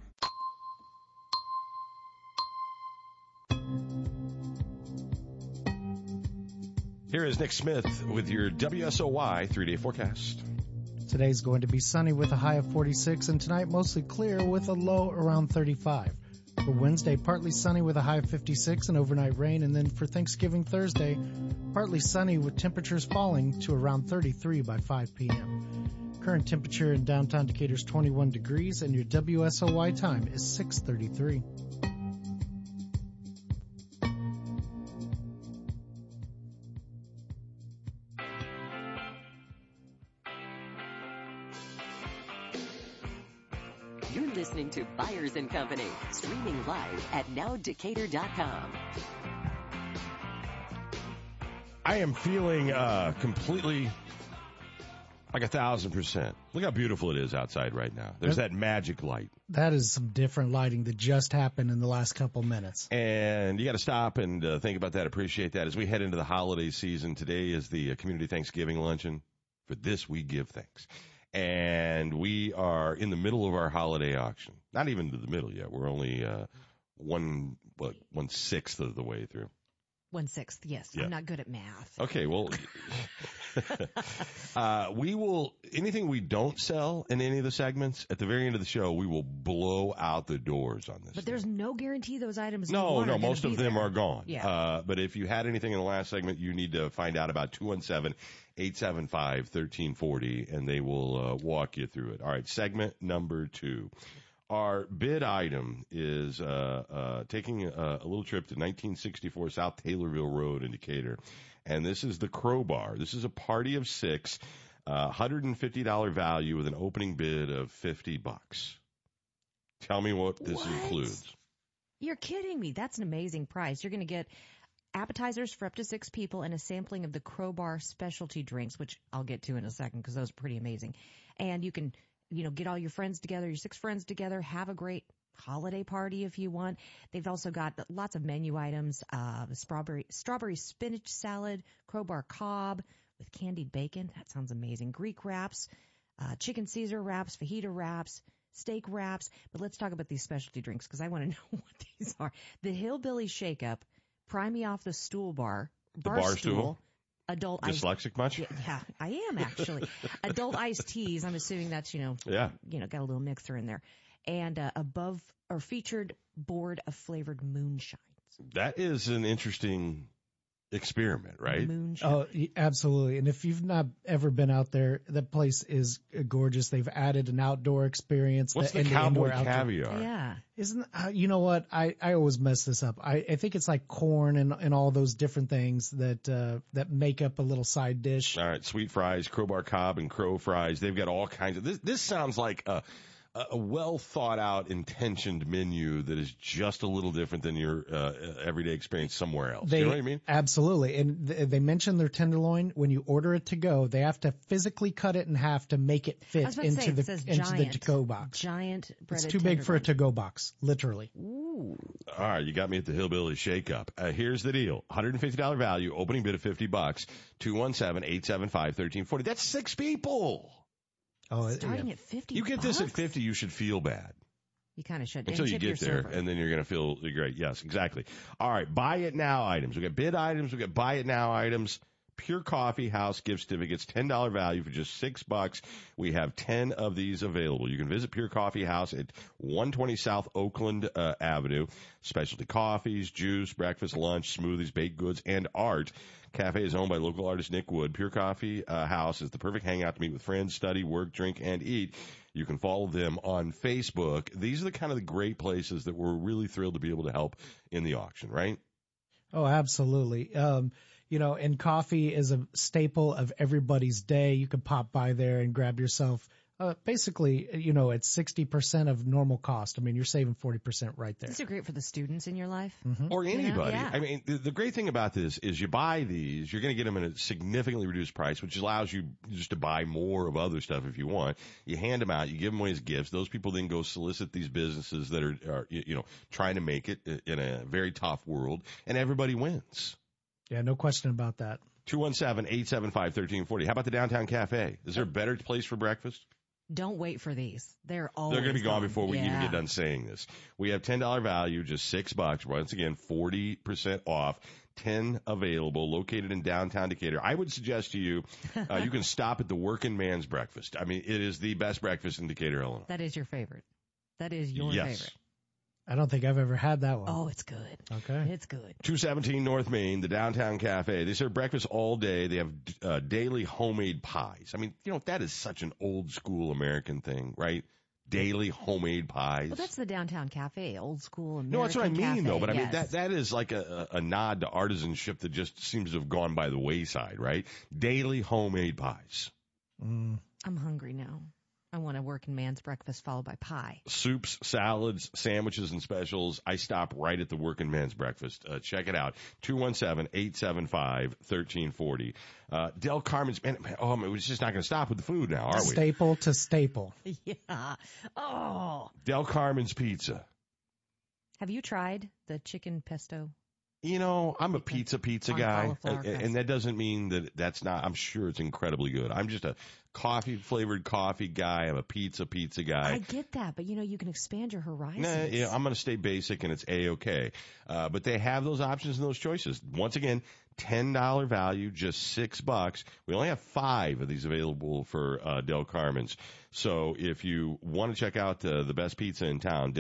Here is Nick Smith with your WSOY 3-day forecast. Today's going to be sunny with a high of 46, and tonight mostly clear with a low around 35. For Wednesday, partly sunny with a high of 56 and overnight rain. And then for Thanksgiving Thursday, partly sunny with temperatures falling to around 33 by 5 p.m. Current temperature in downtown Decatur is 21 degrees, and your WSOY time is 6:33. You're listening to Byers & Company, streaming live at nowdecatur.com. I am feeling completely like 1,000%. Look how beautiful it is outside right now. There's that magic light. That is some different lighting that just happened in the last couple minutes. And you got to stop and think about that, appreciate that. As we head into the holiday season, today is the Community Thanksgiving Luncheon. For this, we give thanks. And we are in the middle of our holiday auction. Not even to the middle yet. We're only 1/6 of the way through. 1/6, yes. Yeah. I'm not good at math. Okay, well, we will, anything we don't sell in any of the segments, at the very end of the show, we will blow out the doors on this. But there's no guarantee those items No, most of them are gone. Yeah. But if you had anything in the last segment, you need to find out about 217-875-1340, and they will walk you through it. All right, segment number 2. Our bid item is taking a little trip to 1964 South Taylorville Road in Decatur. And this is the Crowbar. This is a party of 6, $150 value with an opening bid of $50. Tell me what this includes. You're kidding me. That's an amazing price. You're going to get appetizers for up to 6 people and a sampling of the Crowbar specialty drinks, which I'll get to in a second because those are pretty amazing. And you can, get all your friends together, your 6 friends together, have a great holiday party if you want. They've also got lots of menu items, strawberry spinach salad, Crowbar Cobb with candied bacon. That sounds amazing. Greek wraps, chicken Caesar wraps, fajita wraps, steak wraps. But let's talk about these specialty drinks because I want to know what these are. The Hillbilly Shake Up, Pry Me Off the Stool Bar, Bar Stool. Adult Dyslexic much? Yeah, I am actually. Adult iced teas. I'm assuming that's, got a little mixer in there. And above or featured board of flavored moonshines. That is an interesting experiment, right? Moonshine. Oh, absolutely. And if you've not ever been out there, that place is gorgeous. They've added an outdoor experience. What's the cowboy caviar? Yeah. Isn't you know what? I always mess this up. I think it's like corn and all those different things that make up a little side dish. All right, sweet fries, Crowbar Cobb, and crow fries. They've got all kinds of this sounds like a well thought out, intentioned menu that is just a little different than your everyday experience somewhere else. You know what I mean? Absolutely. And they mentioned their tenderloin. When you order it to go, they have to physically cut it in half to make it fit into the to-go box. Giant breaded It's too big for a to-go box, literally. Ooh. All right, you got me at the Hillbilly Shake Up. Here's the deal: $150 value, opening bid of $50. 217-875-1340. That's 6 people. Oh, starting at $50. You get this at 50, you should feel bad. You kind of should. Until you get there, and then you're going to feel great. Yes, exactly. All right, buy it now items. We got bid items. We got buy it now items. Pure Coffee House gift certificates, $10 value for just $6. We have 10 of these available. You can visit Pure Coffee House at 120 South Oakland Avenue. Specialty coffees, juice, breakfast, lunch, smoothies, baked goods, and art. Cafe is owned by local artist Nick Wood. Pure Coffee House is the perfect hangout to meet with friends, study, work, drink, and eat. You can follow them on Facebook. These are the kind of the great places that we're really thrilled to be able to help in the auction, right? Oh, absolutely. And coffee is a staple of everybody's day. You could pop by there and grab yourself, basically, at 60% of normal cost. I mean, you're saving 40% right there. These are great for the students in your life. Mm-hmm. Or anybody. Yeah. I mean, the great thing about this is you buy these, you're going to get them at a significantly reduced price, which allows you just to buy more of other stuff if you want. You hand them out, you give them away as gifts. Those people then go solicit these businesses that are trying to make it in a very tough world, and everybody wins. Yeah, no question about that. 217-875-1340. How about the Downtown Cafe? Is there a better place for breakfast? Don't wait for these. They're always They're going to be gone before we yeah. even get done saying this. We have $10 value, just $6. Once again, 40% off. 10 available, located in downtown Decatur. I would suggest to you, you can stop at the Working Man's Breakfast. I mean, it is the best breakfast in Decatur, Illinois. That is your favorite. That is your favorite. I don't think I've ever had that one. Oh, it's good. Okay. It's good. 217 North Main, the Downtown Cafe. They serve breakfast all day. They have daily homemade pies. I mean, that is such an old school American thing, right? Daily homemade pies. Well, that's the Downtown Cafe, old school American No, that's what I mean, cafe. though. But yes. I mean, that is like a nod to artisanship that just seems to have gone by the wayside, right? Daily homemade pies. Mm. I'm hungry now. I want a working man's breakfast followed by pie. Soups, salads, sandwiches, and specials. I stop right at the working man's breakfast. Check it out. 217-875-1340. Del Carmen's, man, we're just not going to stop with the food now, are we? Staple to staple. Yeah. Oh. Del Carmen's Pizza. Have you tried the chicken pesto? I'm a pizza guy, cauliflower and that doesn't mean that's not, I'm sure it's incredibly good. I'm just a flavored coffee guy. I'm a pizza guy. I get that, but you can expand your horizons. I'm going to stay basic, and it's A-okay. But they have those options and those choices. Once again, $10 value, just $6. We only have 5 of these available for Del Carmen's. So if you want to check out the best pizza in town,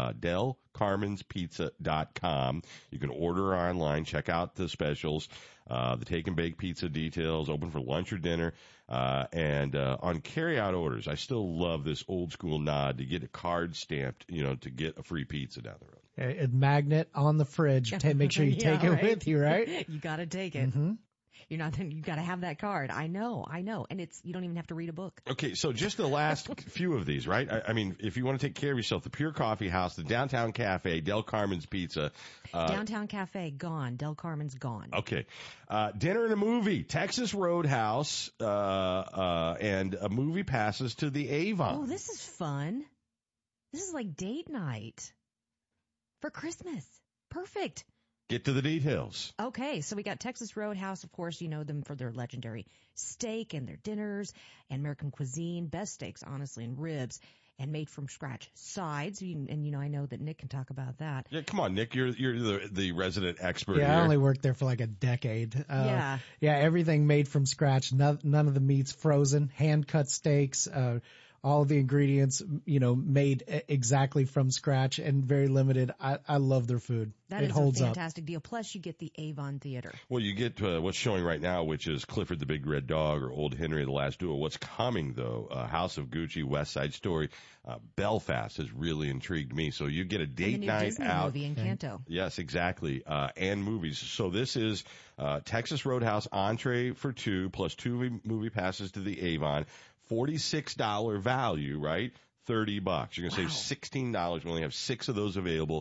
DelCarmen'sPizza.com. You can order online, check out the specials, the take and bake pizza details, open for lunch or dinner. And on carry-out orders, I still love this old school nod to get a card stamped, to get a free pizza down the road. A magnet on the fridge. Make sure you take it with you, right? You got to take it. Mm-hmm. You got to have that card. I know. And you don't even have to read a book. Okay, so just the last few of these, right? I mean, if you want to take care of yourself, the Pure Coffee House, the Downtown Cafe, Del Carmen's Pizza. Downtown Cafe, gone. Del Carmen's gone. Okay. Dinner and a movie, Texas Roadhouse, and a movie passes to the Avon. Oh, this is fun. This is like date night for Christmas. Perfect. Get to the details. Okay, so we got Texas Roadhouse, of course, you know them for their legendary steak and their dinners and American cuisine, best steaks, honestly, and ribs, and made from scratch sides. And I know that Nick can talk about that. Yeah, come on, Nick, you're the resident expert Yeah, here. I only worked there for like a decade. Yeah, everything made from scratch. None of the meats frozen, hand cut steaks. All of the ingredients, made exactly from scratch and very limited. I love their food. It holds a up. fantastic deal. Plus, you get the Avon Theater. Well, you get what's showing right now, which is Clifford the Big Red Dog or Old Henry the Last Duel. What's coming, though, House of Gucci, West Side Story, Belfast has really intrigued me. So you get a date and the new night Disney out. movie Encanto. Yes, exactly. And movies. So this is Texas Roadhouse entree for 2 plus 2 movie passes to the Avon. $46 value, right? $30. You're going to save $16. We only have 6 of those available.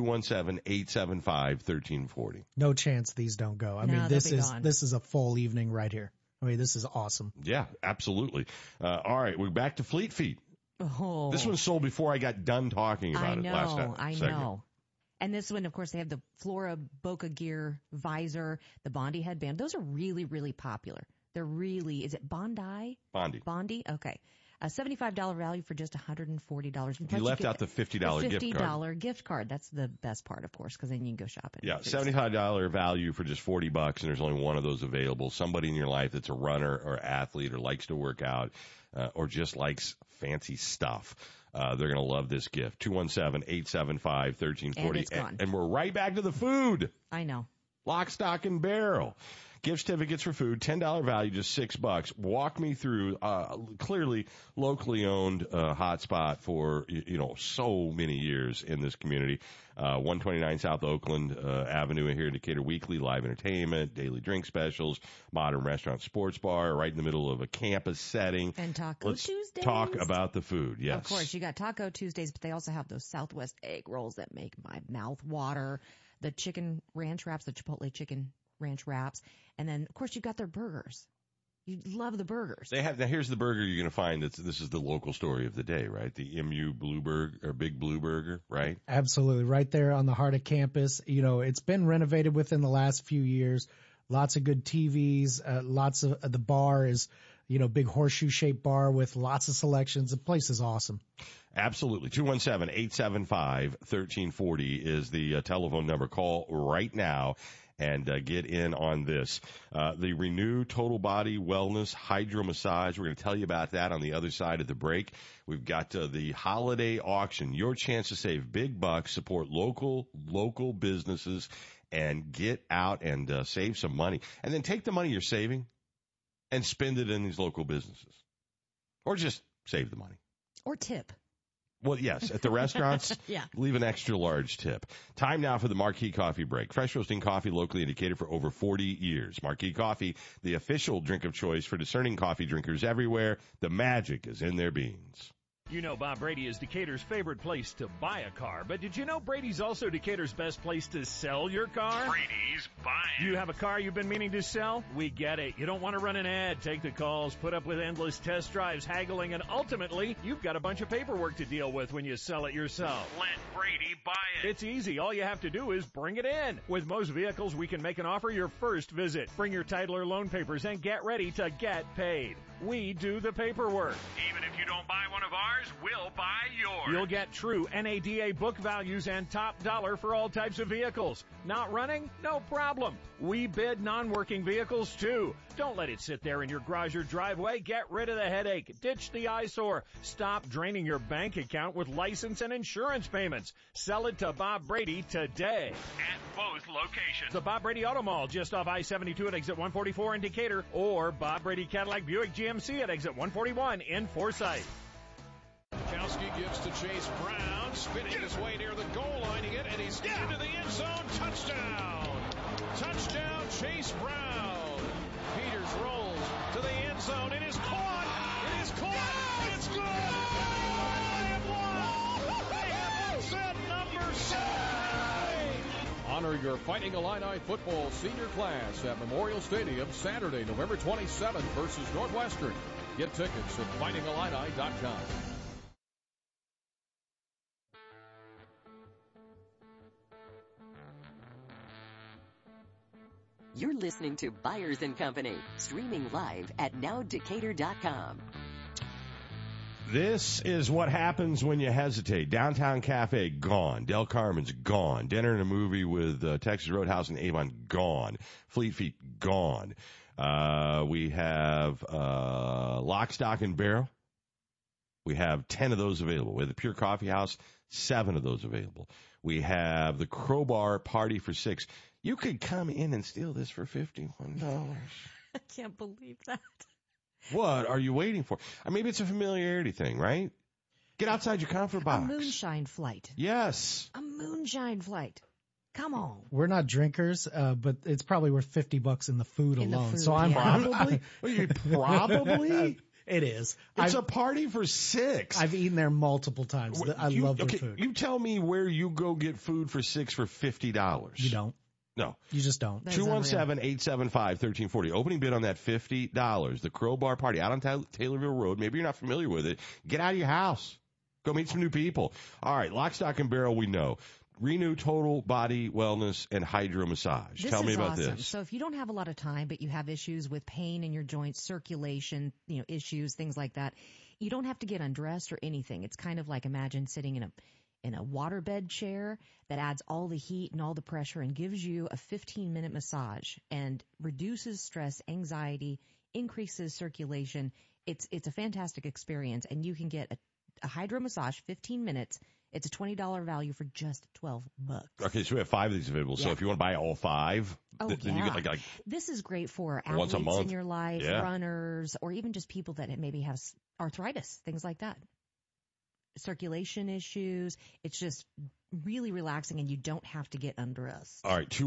217-875-1340. No chance these don't go. I mean, this is a full evening right here. I mean, this is awesome. Yeah, absolutely. All right, we're back to Fleet Feet. Oh. This one sold before I got done talking about it last time. I know. And this one, of course, they have the Flora Boca Gear visor, the Bondi headband. Those are really, really popular. They're really, is it Bondi? Bondi? Okay. A $75 value for just $140. You left out the $50 gift card. $50 gift card. That's the best part, of course, because then you can go shopping. Yeah, $75 value for just $40, and there's only one of those available. Somebody in your life that's a runner or athlete or likes to work out or just likes fancy stuff. They're going to love this gift. 217-875-1340. And it's gone. And we're right back to the food. I know. Lock, stock, and barrel. Gift certificates for food, $10 value, just $6. Walk me through, clearly locally owned hotspot for, so many years in this community. 129 South Oakland Avenue here in Decatur. Weekly live entertainment, daily drink specials, modern restaurant, sports bar, right in the middle of a campus setting. And Taco Tuesdays. Talk about the food, yes. Of course, you got Taco Tuesdays, but they also have those Southwest egg rolls that make my mouth water. The chicken ranch wraps, the Chipotle chicken ranch wraps. And then, of course, you've got their burgers. You love the burgers. Now, here's the burger you're going to find. This is the local story of the day, right? The MU Blue Burger, or Big Blue Burger, right? Absolutely. Right there on the heart of campus. It's been renovated within the last few years. Lots of good TVs. Lots of the bar is, big horseshoe-shaped bar with lots of selections. The place is awesome. Absolutely. 217-875-1340 is the telephone number. Call right now. and get in on this. The Renew Total Body Wellness Hydro Massage. We're going to tell you about that on the other side of the break. We've got the holiday auction, your chance to save big bucks, support local businesses, and get out and save some money. And then take the money you're saving and spend it in these local businesses. Or just save the money. Or tip. Well, yes, at the restaurants, Yeah. Leave an extra large tip. Time now for the Marquee Coffee Break. Fresh roasting coffee locally indicated for over 40 years. Marquee Coffee, the official drink of choice for discerning coffee drinkers everywhere. The magic is in their beans. You know Bob Brady is Decatur's favorite place to buy a car, but did you know Brady's also Decatur's best place to sell your car? Brady's buying. You have a car you've been meaning to sell? We get it. You don't want to run an ad, take the calls, put up with endless test drives, haggling, and ultimately, you've got a bunch of paperwork to deal with when you sell it yourself. Let Brady buy it. It's easy. All you have to do is bring it in. With most vehicles, we can make an offer your first visit. Bring your title or loan papers and get ready to get paid. We do the paperwork. Even if you don't buy one of ours, we'll buy yours. You'll get true NADA book values and top dollar for all types of vehicles. Not running? No problem. We bid non-working vehicles too. Don't let it sit there in your garage or driveway. Get rid of the headache. Ditch the eyesore. Stop draining your bank account with license and insurance payments. Sell it to Bob Brady today. At both locations. The Bob Brady Auto Mall just off I-72 at exit 144 in Decatur, or Bob Brady Cadillac Buick GMC at exit 141 in Forsyth. Kowski gives to Chase Brown, spinning his way near the goal line, and he's into the end zone. Touchdown! Touchdown, Chase Brown. Peters rolls to the end zone. It is caught. It is caught. It's good. They have won. They have upset number 7. Honor your Fighting Illini football senior class at Memorial Stadium Saturday, November 27th versus Northwestern. Get tickets at fightingillini.com. You're listening to Byers & Company, streaming live at nowdecatur.com. This is what happens when you hesitate. Downtown Cafe, gone. Del Carmen's gone. Dinner and a movie with Texas Roadhouse and Avon, gone. Fleet Feet, gone. We have Lock, Stock, and Barrel. We have 10 of those available. We have the Pure Coffee House, 7 of those available. We have the Crowbar Party for 6. You could come in and steal this for $51. I can't believe that. What are you waiting for? Maybe it's a familiarity thing, right? Get outside your comfort box. A moonshine flight. Yes. A moonshine flight. Come on. We're not drinkers, but it's probably worth $50 in the food alone. Food, so I'm probably. Probably. It is. It's a party for 6. I've eaten there multiple times. I love their food. You tell me where you go get food for 6 for $50. You don't. No. You just don't. 217-875-1340. Opening bid on that $50. The Crowbar Party out on Taylorville Road. Maybe you're not familiar with it. Get out of your house. Go meet some new people. All right. Lock, Stock, and Barrel, we know. Renew Total Body Wellness and Hydro Massage. Tell me about awesome. this. So if you don't have a lot of time, but you have issues with pain in your joints, circulation, issues, things like that, you don't have to get undressed or anything. It's kind of like imagine sitting in a waterbed chair that adds all the heat and all the pressure and gives you a 15-minute massage and reduces stress, anxiety, increases circulation. It's a fantastic experience, and you can get a hydro massage, 15 minutes. It's a $20 value for just $12. Okay, so we have 5 of these available. Yeah. So if you want to buy all 5, then you get like this is great for once athletes a month in your life, yeah. runners, or even just people that maybe have arthritis, things like that. Circulation issues. It's just really relaxing, and you don't have to get undressed. All right,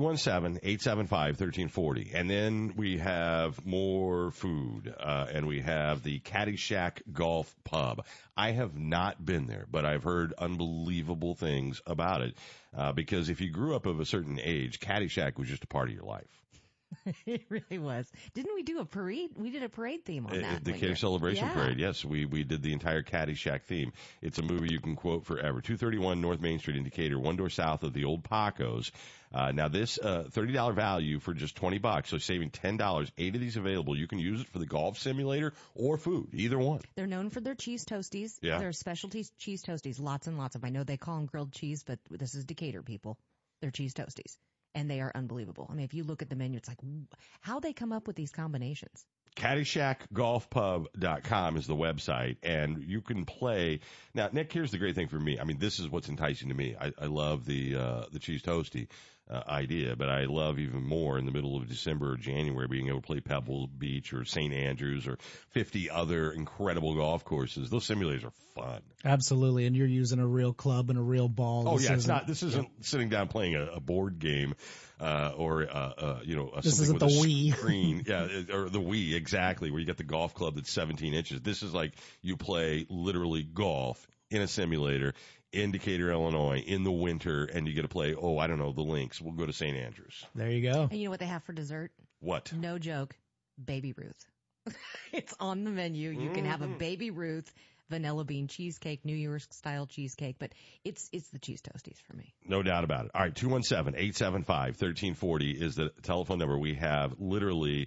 217-875-1340. And then we have more food, and we have the Caddyshack Golf Pub. I have not been there, but I've heard unbelievable things about it, because if you grew up of a certain age, Caddyshack was just a part of your life. It really was. Didn't we do a parade? We did a parade theme on that. The Caddyshack Celebration Parade, yes. We did the entire Caddyshack theme. It's a movie you can quote forever. 231 North Main Street in Decatur, one door south of the old Pacos. Now this $30 value for just $20, so saving $10. 8 of these available. You can use it for the golf simulator or food, either one. They're known for their cheese toasties. Yeah. They're specialty cheese toasties, lots and lots of them. I know they call them grilled cheese, but this is Decatur, people. They're cheese toasties. and they are unbelievable. I mean, if you look at the menu, it's like, how they come up with these combinations. CaddyshackGolfPub.com is the website, and you can play. Now, Nick, here's the great thing for me. I mean, this is what's enticing to me. I love the cheese toasty idea, but I love even more in the middle of December or January being able to play Pebble Beach or St. Andrews or 50 other incredible golf courses. Those simulators are fun. Absolutely, and you're using a real club and a real ball. Oh, yeah, this isn't sitting down playing a board game. This isn't the Wii. Screen, or the Wii, exactly, where you get the golf club that's 17 inches. This is like you play literally golf in a simulator in Decatur, Illinois, in the winter, and you get to play, the links. We'll go to St. Andrews. There you go. And you know what they have for dessert? What? No joke. Baby Ruth. It's on the menu. You can have a Baby Ruth vanilla bean cheesecake, New York style cheesecake, but it's the cheese toasties for me. No doubt about it. All right, 217-875-1340 is the telephone number. We have literally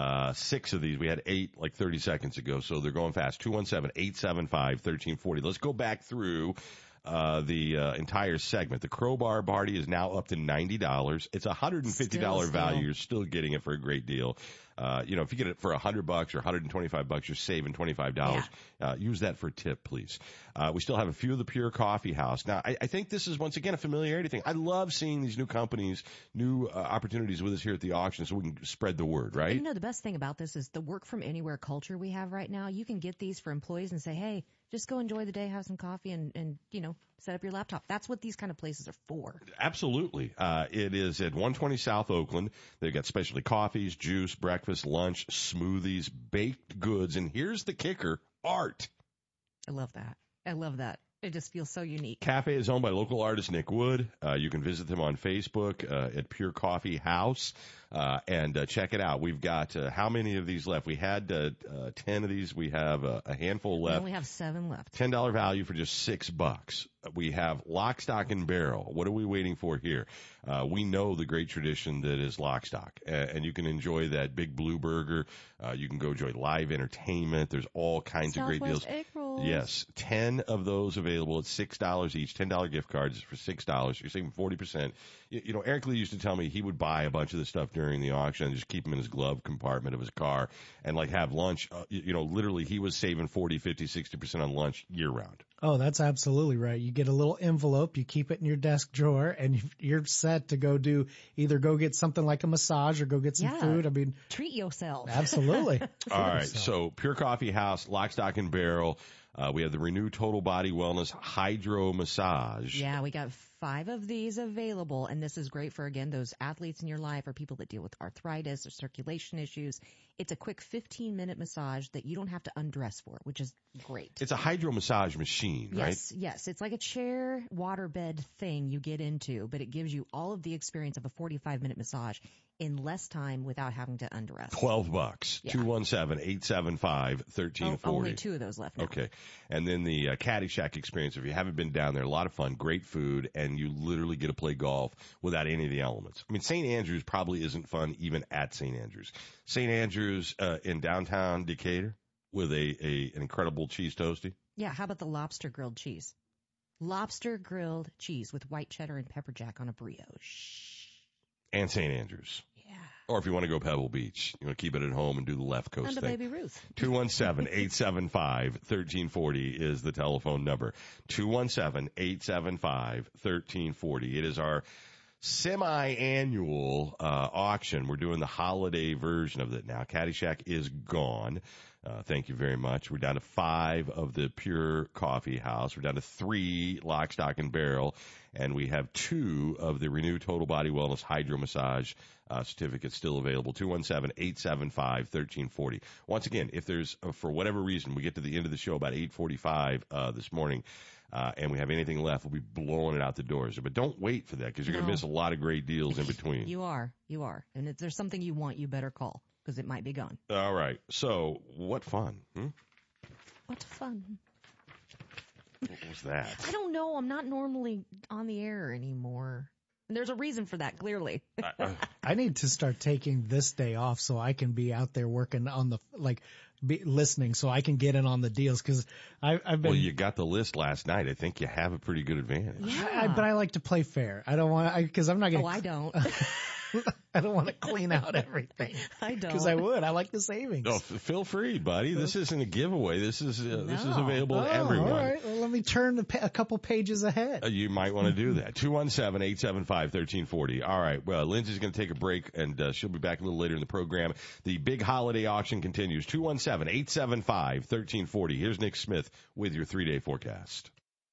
6 of these. We had 8 like 30 seconds ago, so they're going fast. 217-875-1340. Let's go back through the entire segment. The Crowbar Party is now up to $90. It's a $150 value. You're still getting it for a great deal. If you get it for $100 or $125, you're saving $25. Use that for a tip, please. We still have a few of the Pure Coffee House. Now, I think this is, once again, a familiarity thing. I love seeing these new companies, new opportunities with us here at the auction so we can spread the word, right? And the best thing about this is the work from anywhere culture we have right now. You can get these for employees and say, hey, just go enjoy the day, have some coffee, and set up your laptop. That's what these kind of places are for. Absolutely. It is at 120 South Oakland. They've got specialty coffees, juice, breakfast, lunch, smoothies, baked goods, and here's the kicker, art. I love that. It just feels so unique. Cafe is owned by local artist Nick Wood. You can visit them on Facebook at Pure Coffee House and check it out. We've got how many of these left? We had 10 of these. We have a handful left. We only have 7 left. $10 value for just $6. We have Lock, Stock, and Barrel. What are we waiting for here? We know the great tradition that is Lock, Stock, and you can enjoy that Big Blue Burger. You can go enjoy live entertainment. There's all kinds of great deals. Egg rolls. Yes, 10 of those available at $6 each. $10 gift cards for $6. You're saving 40%. Eric Lee used to tell me he would buy a bunch of this stuff during the auction and just keep them in his glove compartment of his car and have lunch. Literally he was saving 40, 50, 60% on lunch year round. Oh, that's absolutely right. You get a little envelope, you keep it in your desk drawer, and you're set to go get something like a massage or go get some food. I mean, treat yourself. Absolutely. All right. So Pure Coffee House, Lock, Stock, and Barrel. We have the Renew Total Body Wellness Hydro Massage. Yeah, we got 5 of these available, and this is great for, again, those athletes in your life or people that deal with arthritis or circulation issues. It's a quick 15-minute massage that you don't have to undress for, which is great. It's a hydro massage machine, right? Yes. It's like a chair waterbed thing you get into, but it gives you all of the experience of a 45-minute massage in less time without having to undress. $12. Yeah. 217-875-1340. Only 2 of those left now. Okay. And then the Caddyshack experience, if you haven't been down there, a lot of fun, great food, and you literally get to play golf without any of the elements. I mean, St. Andrews probably isn't fun even at St. Andrews. St. Andrews in downtown Decatur with an incredible cheese toasty. Yeah, how about the lobster grilled cheese? Lobster grilled cheese with white cheddar and pepper jack on a brioche. And St. Andrews. Yeah. Or if you want to go Pebble Beach, keep it at home and do the left coast and thing. Baby Ruth. 217-875-1340 is the telephone number. 217-875-1340. It is our semi-annual auction. We're doing the holiday version of it now. Caddyshack is gone. Thank you very much. We're down to 5 of the Pure Coffee House. We're down to 3 Lock, Stock, and Barrel. And we have 2 of the Renew Total Body Wellness Hydro Massage certificates still available. 217-875-1340. Once again, if there's, for whatever reason, we get to the end of the show about 8:45 this morning, and we have anything left, we'll be blowing it out the doors. But don't wait for that because you're going to miss a lot of great deals in between. You are. And if there's something you want, you better call because it might be gone. All right. So, what fun. What fun. What was that? I don't know. I'm not normally on the air anymore. And there's a reason for that, clearly. I need to start taking this day off so I can be out there working on be listening so I can get in on the deals because I've been. Well, you got the list last night. I think you have a pretty good advantage. Yeah. But I like to play fair. I don't want because I'm not going. Oh, I don't. I don't want to clean out everything. I don't. Because I would. I like the savings. No, feel free, buddy. This isn't a giveaway. This is available to everyone. All right. Well, let me turn a couple pages ahead. You might want to do that. 217-875-1340. All right. Well, Lindsay's going to take a break, and she'll be back a little later in the program. The big holiday auction continues. 217-875-1340. Here's Nick Smith with your 3-day forecast.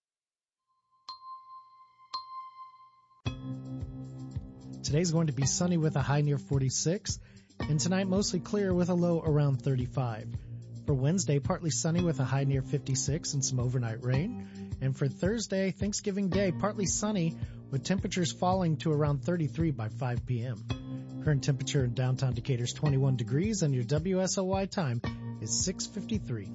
Today's going to be sunny with a high near 46, and tonight mostly clear with a low around 35. For Wednesday, partly sunny with a high near 56 and some overnight rain. And for Thursday, Thanksgiving Day, partly sunny with temperatures falling to around 33 by 5 p.m. Current temperature in downtown Decatur is 21 degrees, and your WSOY time is 6:53.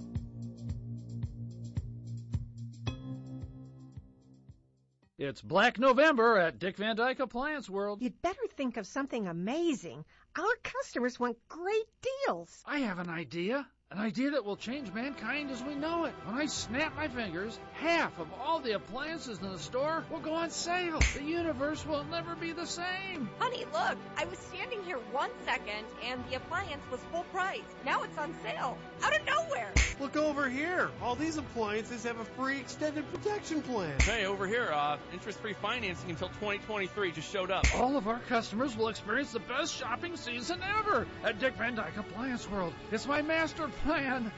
It's Black November at Dick Van Dyke Appliance World. You'd better think of something amazing. Our customers want great deals. I have an idea. An idea that will change mankind as we know it. When I snap my fingers, half of all the appliances in the store will go on sale. The universe will never be the same. Honey, look, I was standing here 1 second and the appliance was full price. Now it's on sale. Out of nowhere. Look over here. All these appliances have a free extended protection plan. Hey, over here, interest-free financing until 2023 just showed up. All of our customers will experience the best shopping season ever at Dick Van Dyke Appliance World. It's my master plan.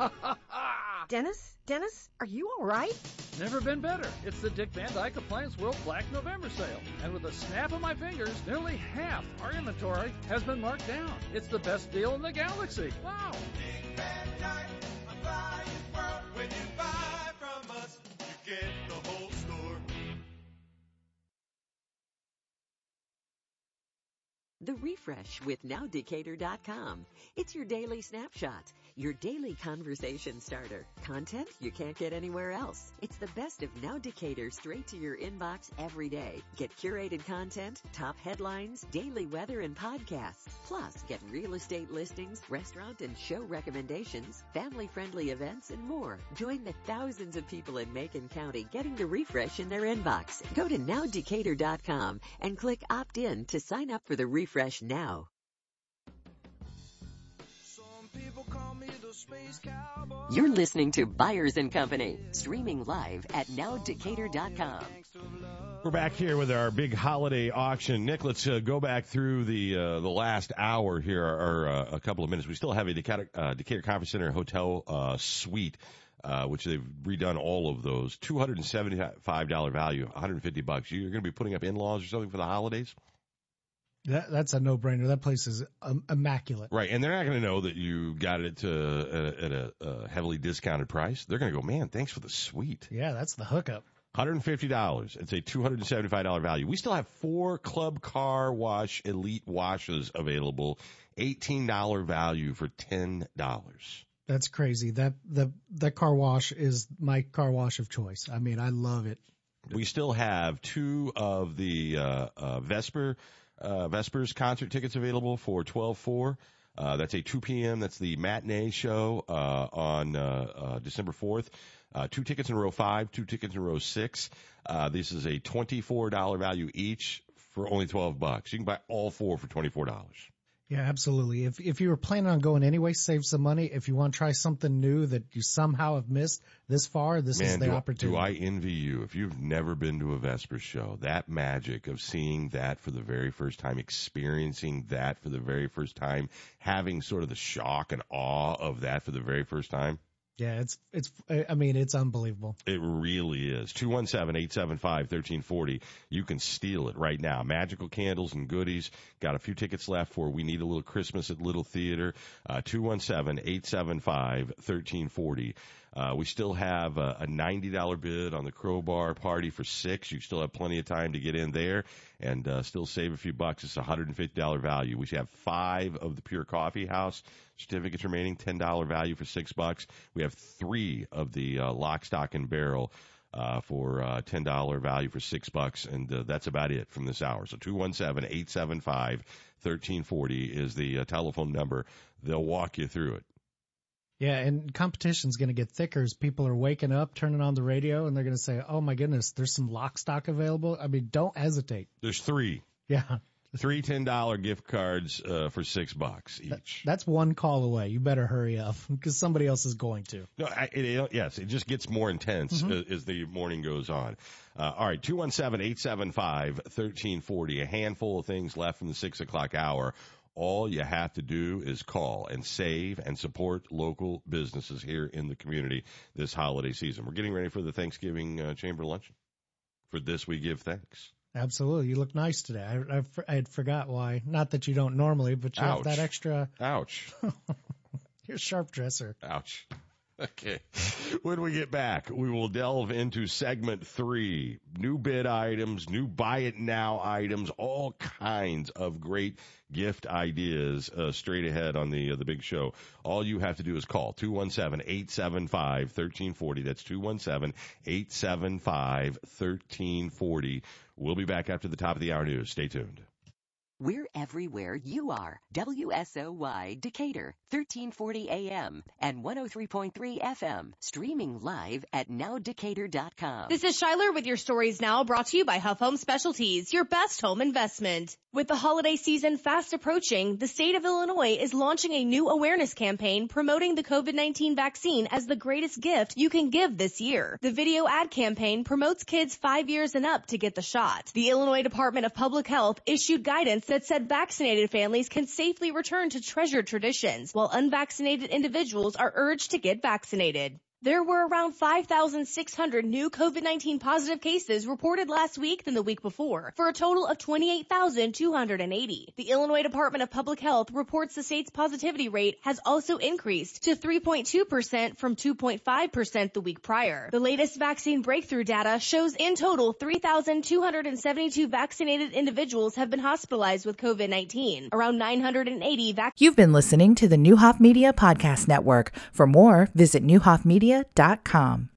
Dennis, are you all right? Never been better. It's the Dick Van Dyke Appliance World Black November sale. And with a snap of my fingers, nearly half our inventory has been marked down. It's the best deal in the galaxy. Wow. Dick Van Dyke Appliance World. When you buy from us, you get the whole store. The Refresh with NowDecatur.com. It's your daily snapshot, your daily conversation starter. Content you can't get anywhere else. It's the best of Now Decatur straight to your inbox every day. Get curated content, top headlines, daily weather, and podcasts. Plus, get real estate listings, restaurant and show recommendations, family-friendly events, and more. Join the thousands of people in Macon County getting the Refresh in their inbox. Go to NowDecatur.com and click Opt-in to sign up for the Refresh now. You're listening to Byers & Company, streaming live at NowDecatur.com. We're back here with our big holiday auction. Nick, let's go back through the last hour here, or a couple of minutes. We still have a Decatur Conference Center hotel suite, which they've redone all of those. $275 value, $150. You're going to be putting up in-laws or something for the holidays? That's a no-brainer. That place is immaculate. Right, and they're not going to know that you got it at a heavily discounted price. They're going to go, man, thanks for the suite. Yeah, that's the hookup. $150. It's a $275 value. We still have 4 Club Car Wash Elite washes available. $18 value for $10. That's crazy. That car wash is my car wash of choice. I mean, I love it. We still have 2 of the Vespers concert tickets available for $12.4. That's a 2 p.m. That's the matinee show on December 4th. 2 tickets in row 5, 2 tickets in row 6. This is a $24 value each for only $12. You can buy all 4 for $24. Yeah, absolutely. If you were planning on going anyway, save some money. If you want to try something new that you somehow have missed this far, this is the opportunity. Do I envy you? If you've never been to a Vespers show, that magic of seeing that for the very first time, experiencing that for the very first time, having sort of the shock and awe of that for the very first time. Yeah, it's unbelievable. It really is. 217-875-1340. You can steal it right now. Magical candles and goodies. Got a few tickets left for We Need a Little Christmas at Little Theater. 217-875-1340. We still have a $90 bid on the Crowbar Party for 6. You still have plenty of time to get in there and still save a few bucks. It's a $150 value. We have 5 of the Pure Coffee House certificates remaining, $10 value for $6. We have 3 of the Lock, Stock, and Barrel for $10 value for $6, and that's about it from this hour. So 217-875-1340 is the telephone number. They'll walk you through it. Yeah, and competition's going to get thicker as people are waking up, turning on the radio, and they're going to say, oh, my goodness, there's some lock stock available. I mean, don't hesitate. There's 3. Yeah. 3 $10 gift cards for $6 each. That's one call away. You better hurry up because somebody else is going to. No, yes, it just gets more intense as the morning goes on. All right, 217-875-1340. A handful of things left from the 6 o'clock hour. All you have to do is call and save and support local businesses here in the community this holiday season. We're getting ready for the Thanksgiving Chamber Luncheon. For this, we give thanks. Absolutely. You look nice today. I had forgot why. Not that you don't normally, but you have that extra. Ouch. You're a sharp dresser. Ouch. Okay. When we get back, we will delve into segment 3. New bid items, new buy it now items, all kinds of great gift ideas straight ahead on the big show. All you have to do is call 217-875-1340. That's 217-875-1340. We'll be back after the top of the hour news. Stay tuned. We're everywhere you are. WSOY Decatur, 1340 AM and 103.3 FM. Streaming live at nowdecatur.com. This is Shyler with your stories now, brought to you by Huff Home Specialties, your best home investment. With the holiday season fast approaching, the state of Illinois is launching a new awareness campaign promoting the COVID-19 vaccine as the greatest gift you can give this year. The video ad campaign promotes kids 5 years and up to get the shot. The Illinois Department of Public Health issued guidance that said vaccinated families can safely return to treasured traditions, while unvaccinated individuals are urged to get vaccinated. There were around 5,600 new COVID-19 positive cases reported last week than the week before, for a total of 28,280. The Illinois Department of Public Health reports the state's positivity rate has also increased to 3.2% from 2.5% the week prior. The latest vaccine breakthrough data shows in total 3,272 vaccinated individuals have been hospitalized with COVID-19. Around 980 You've been listening to the Neuhoff Media Podcast Network. For more, visit neuhoffmedia.com.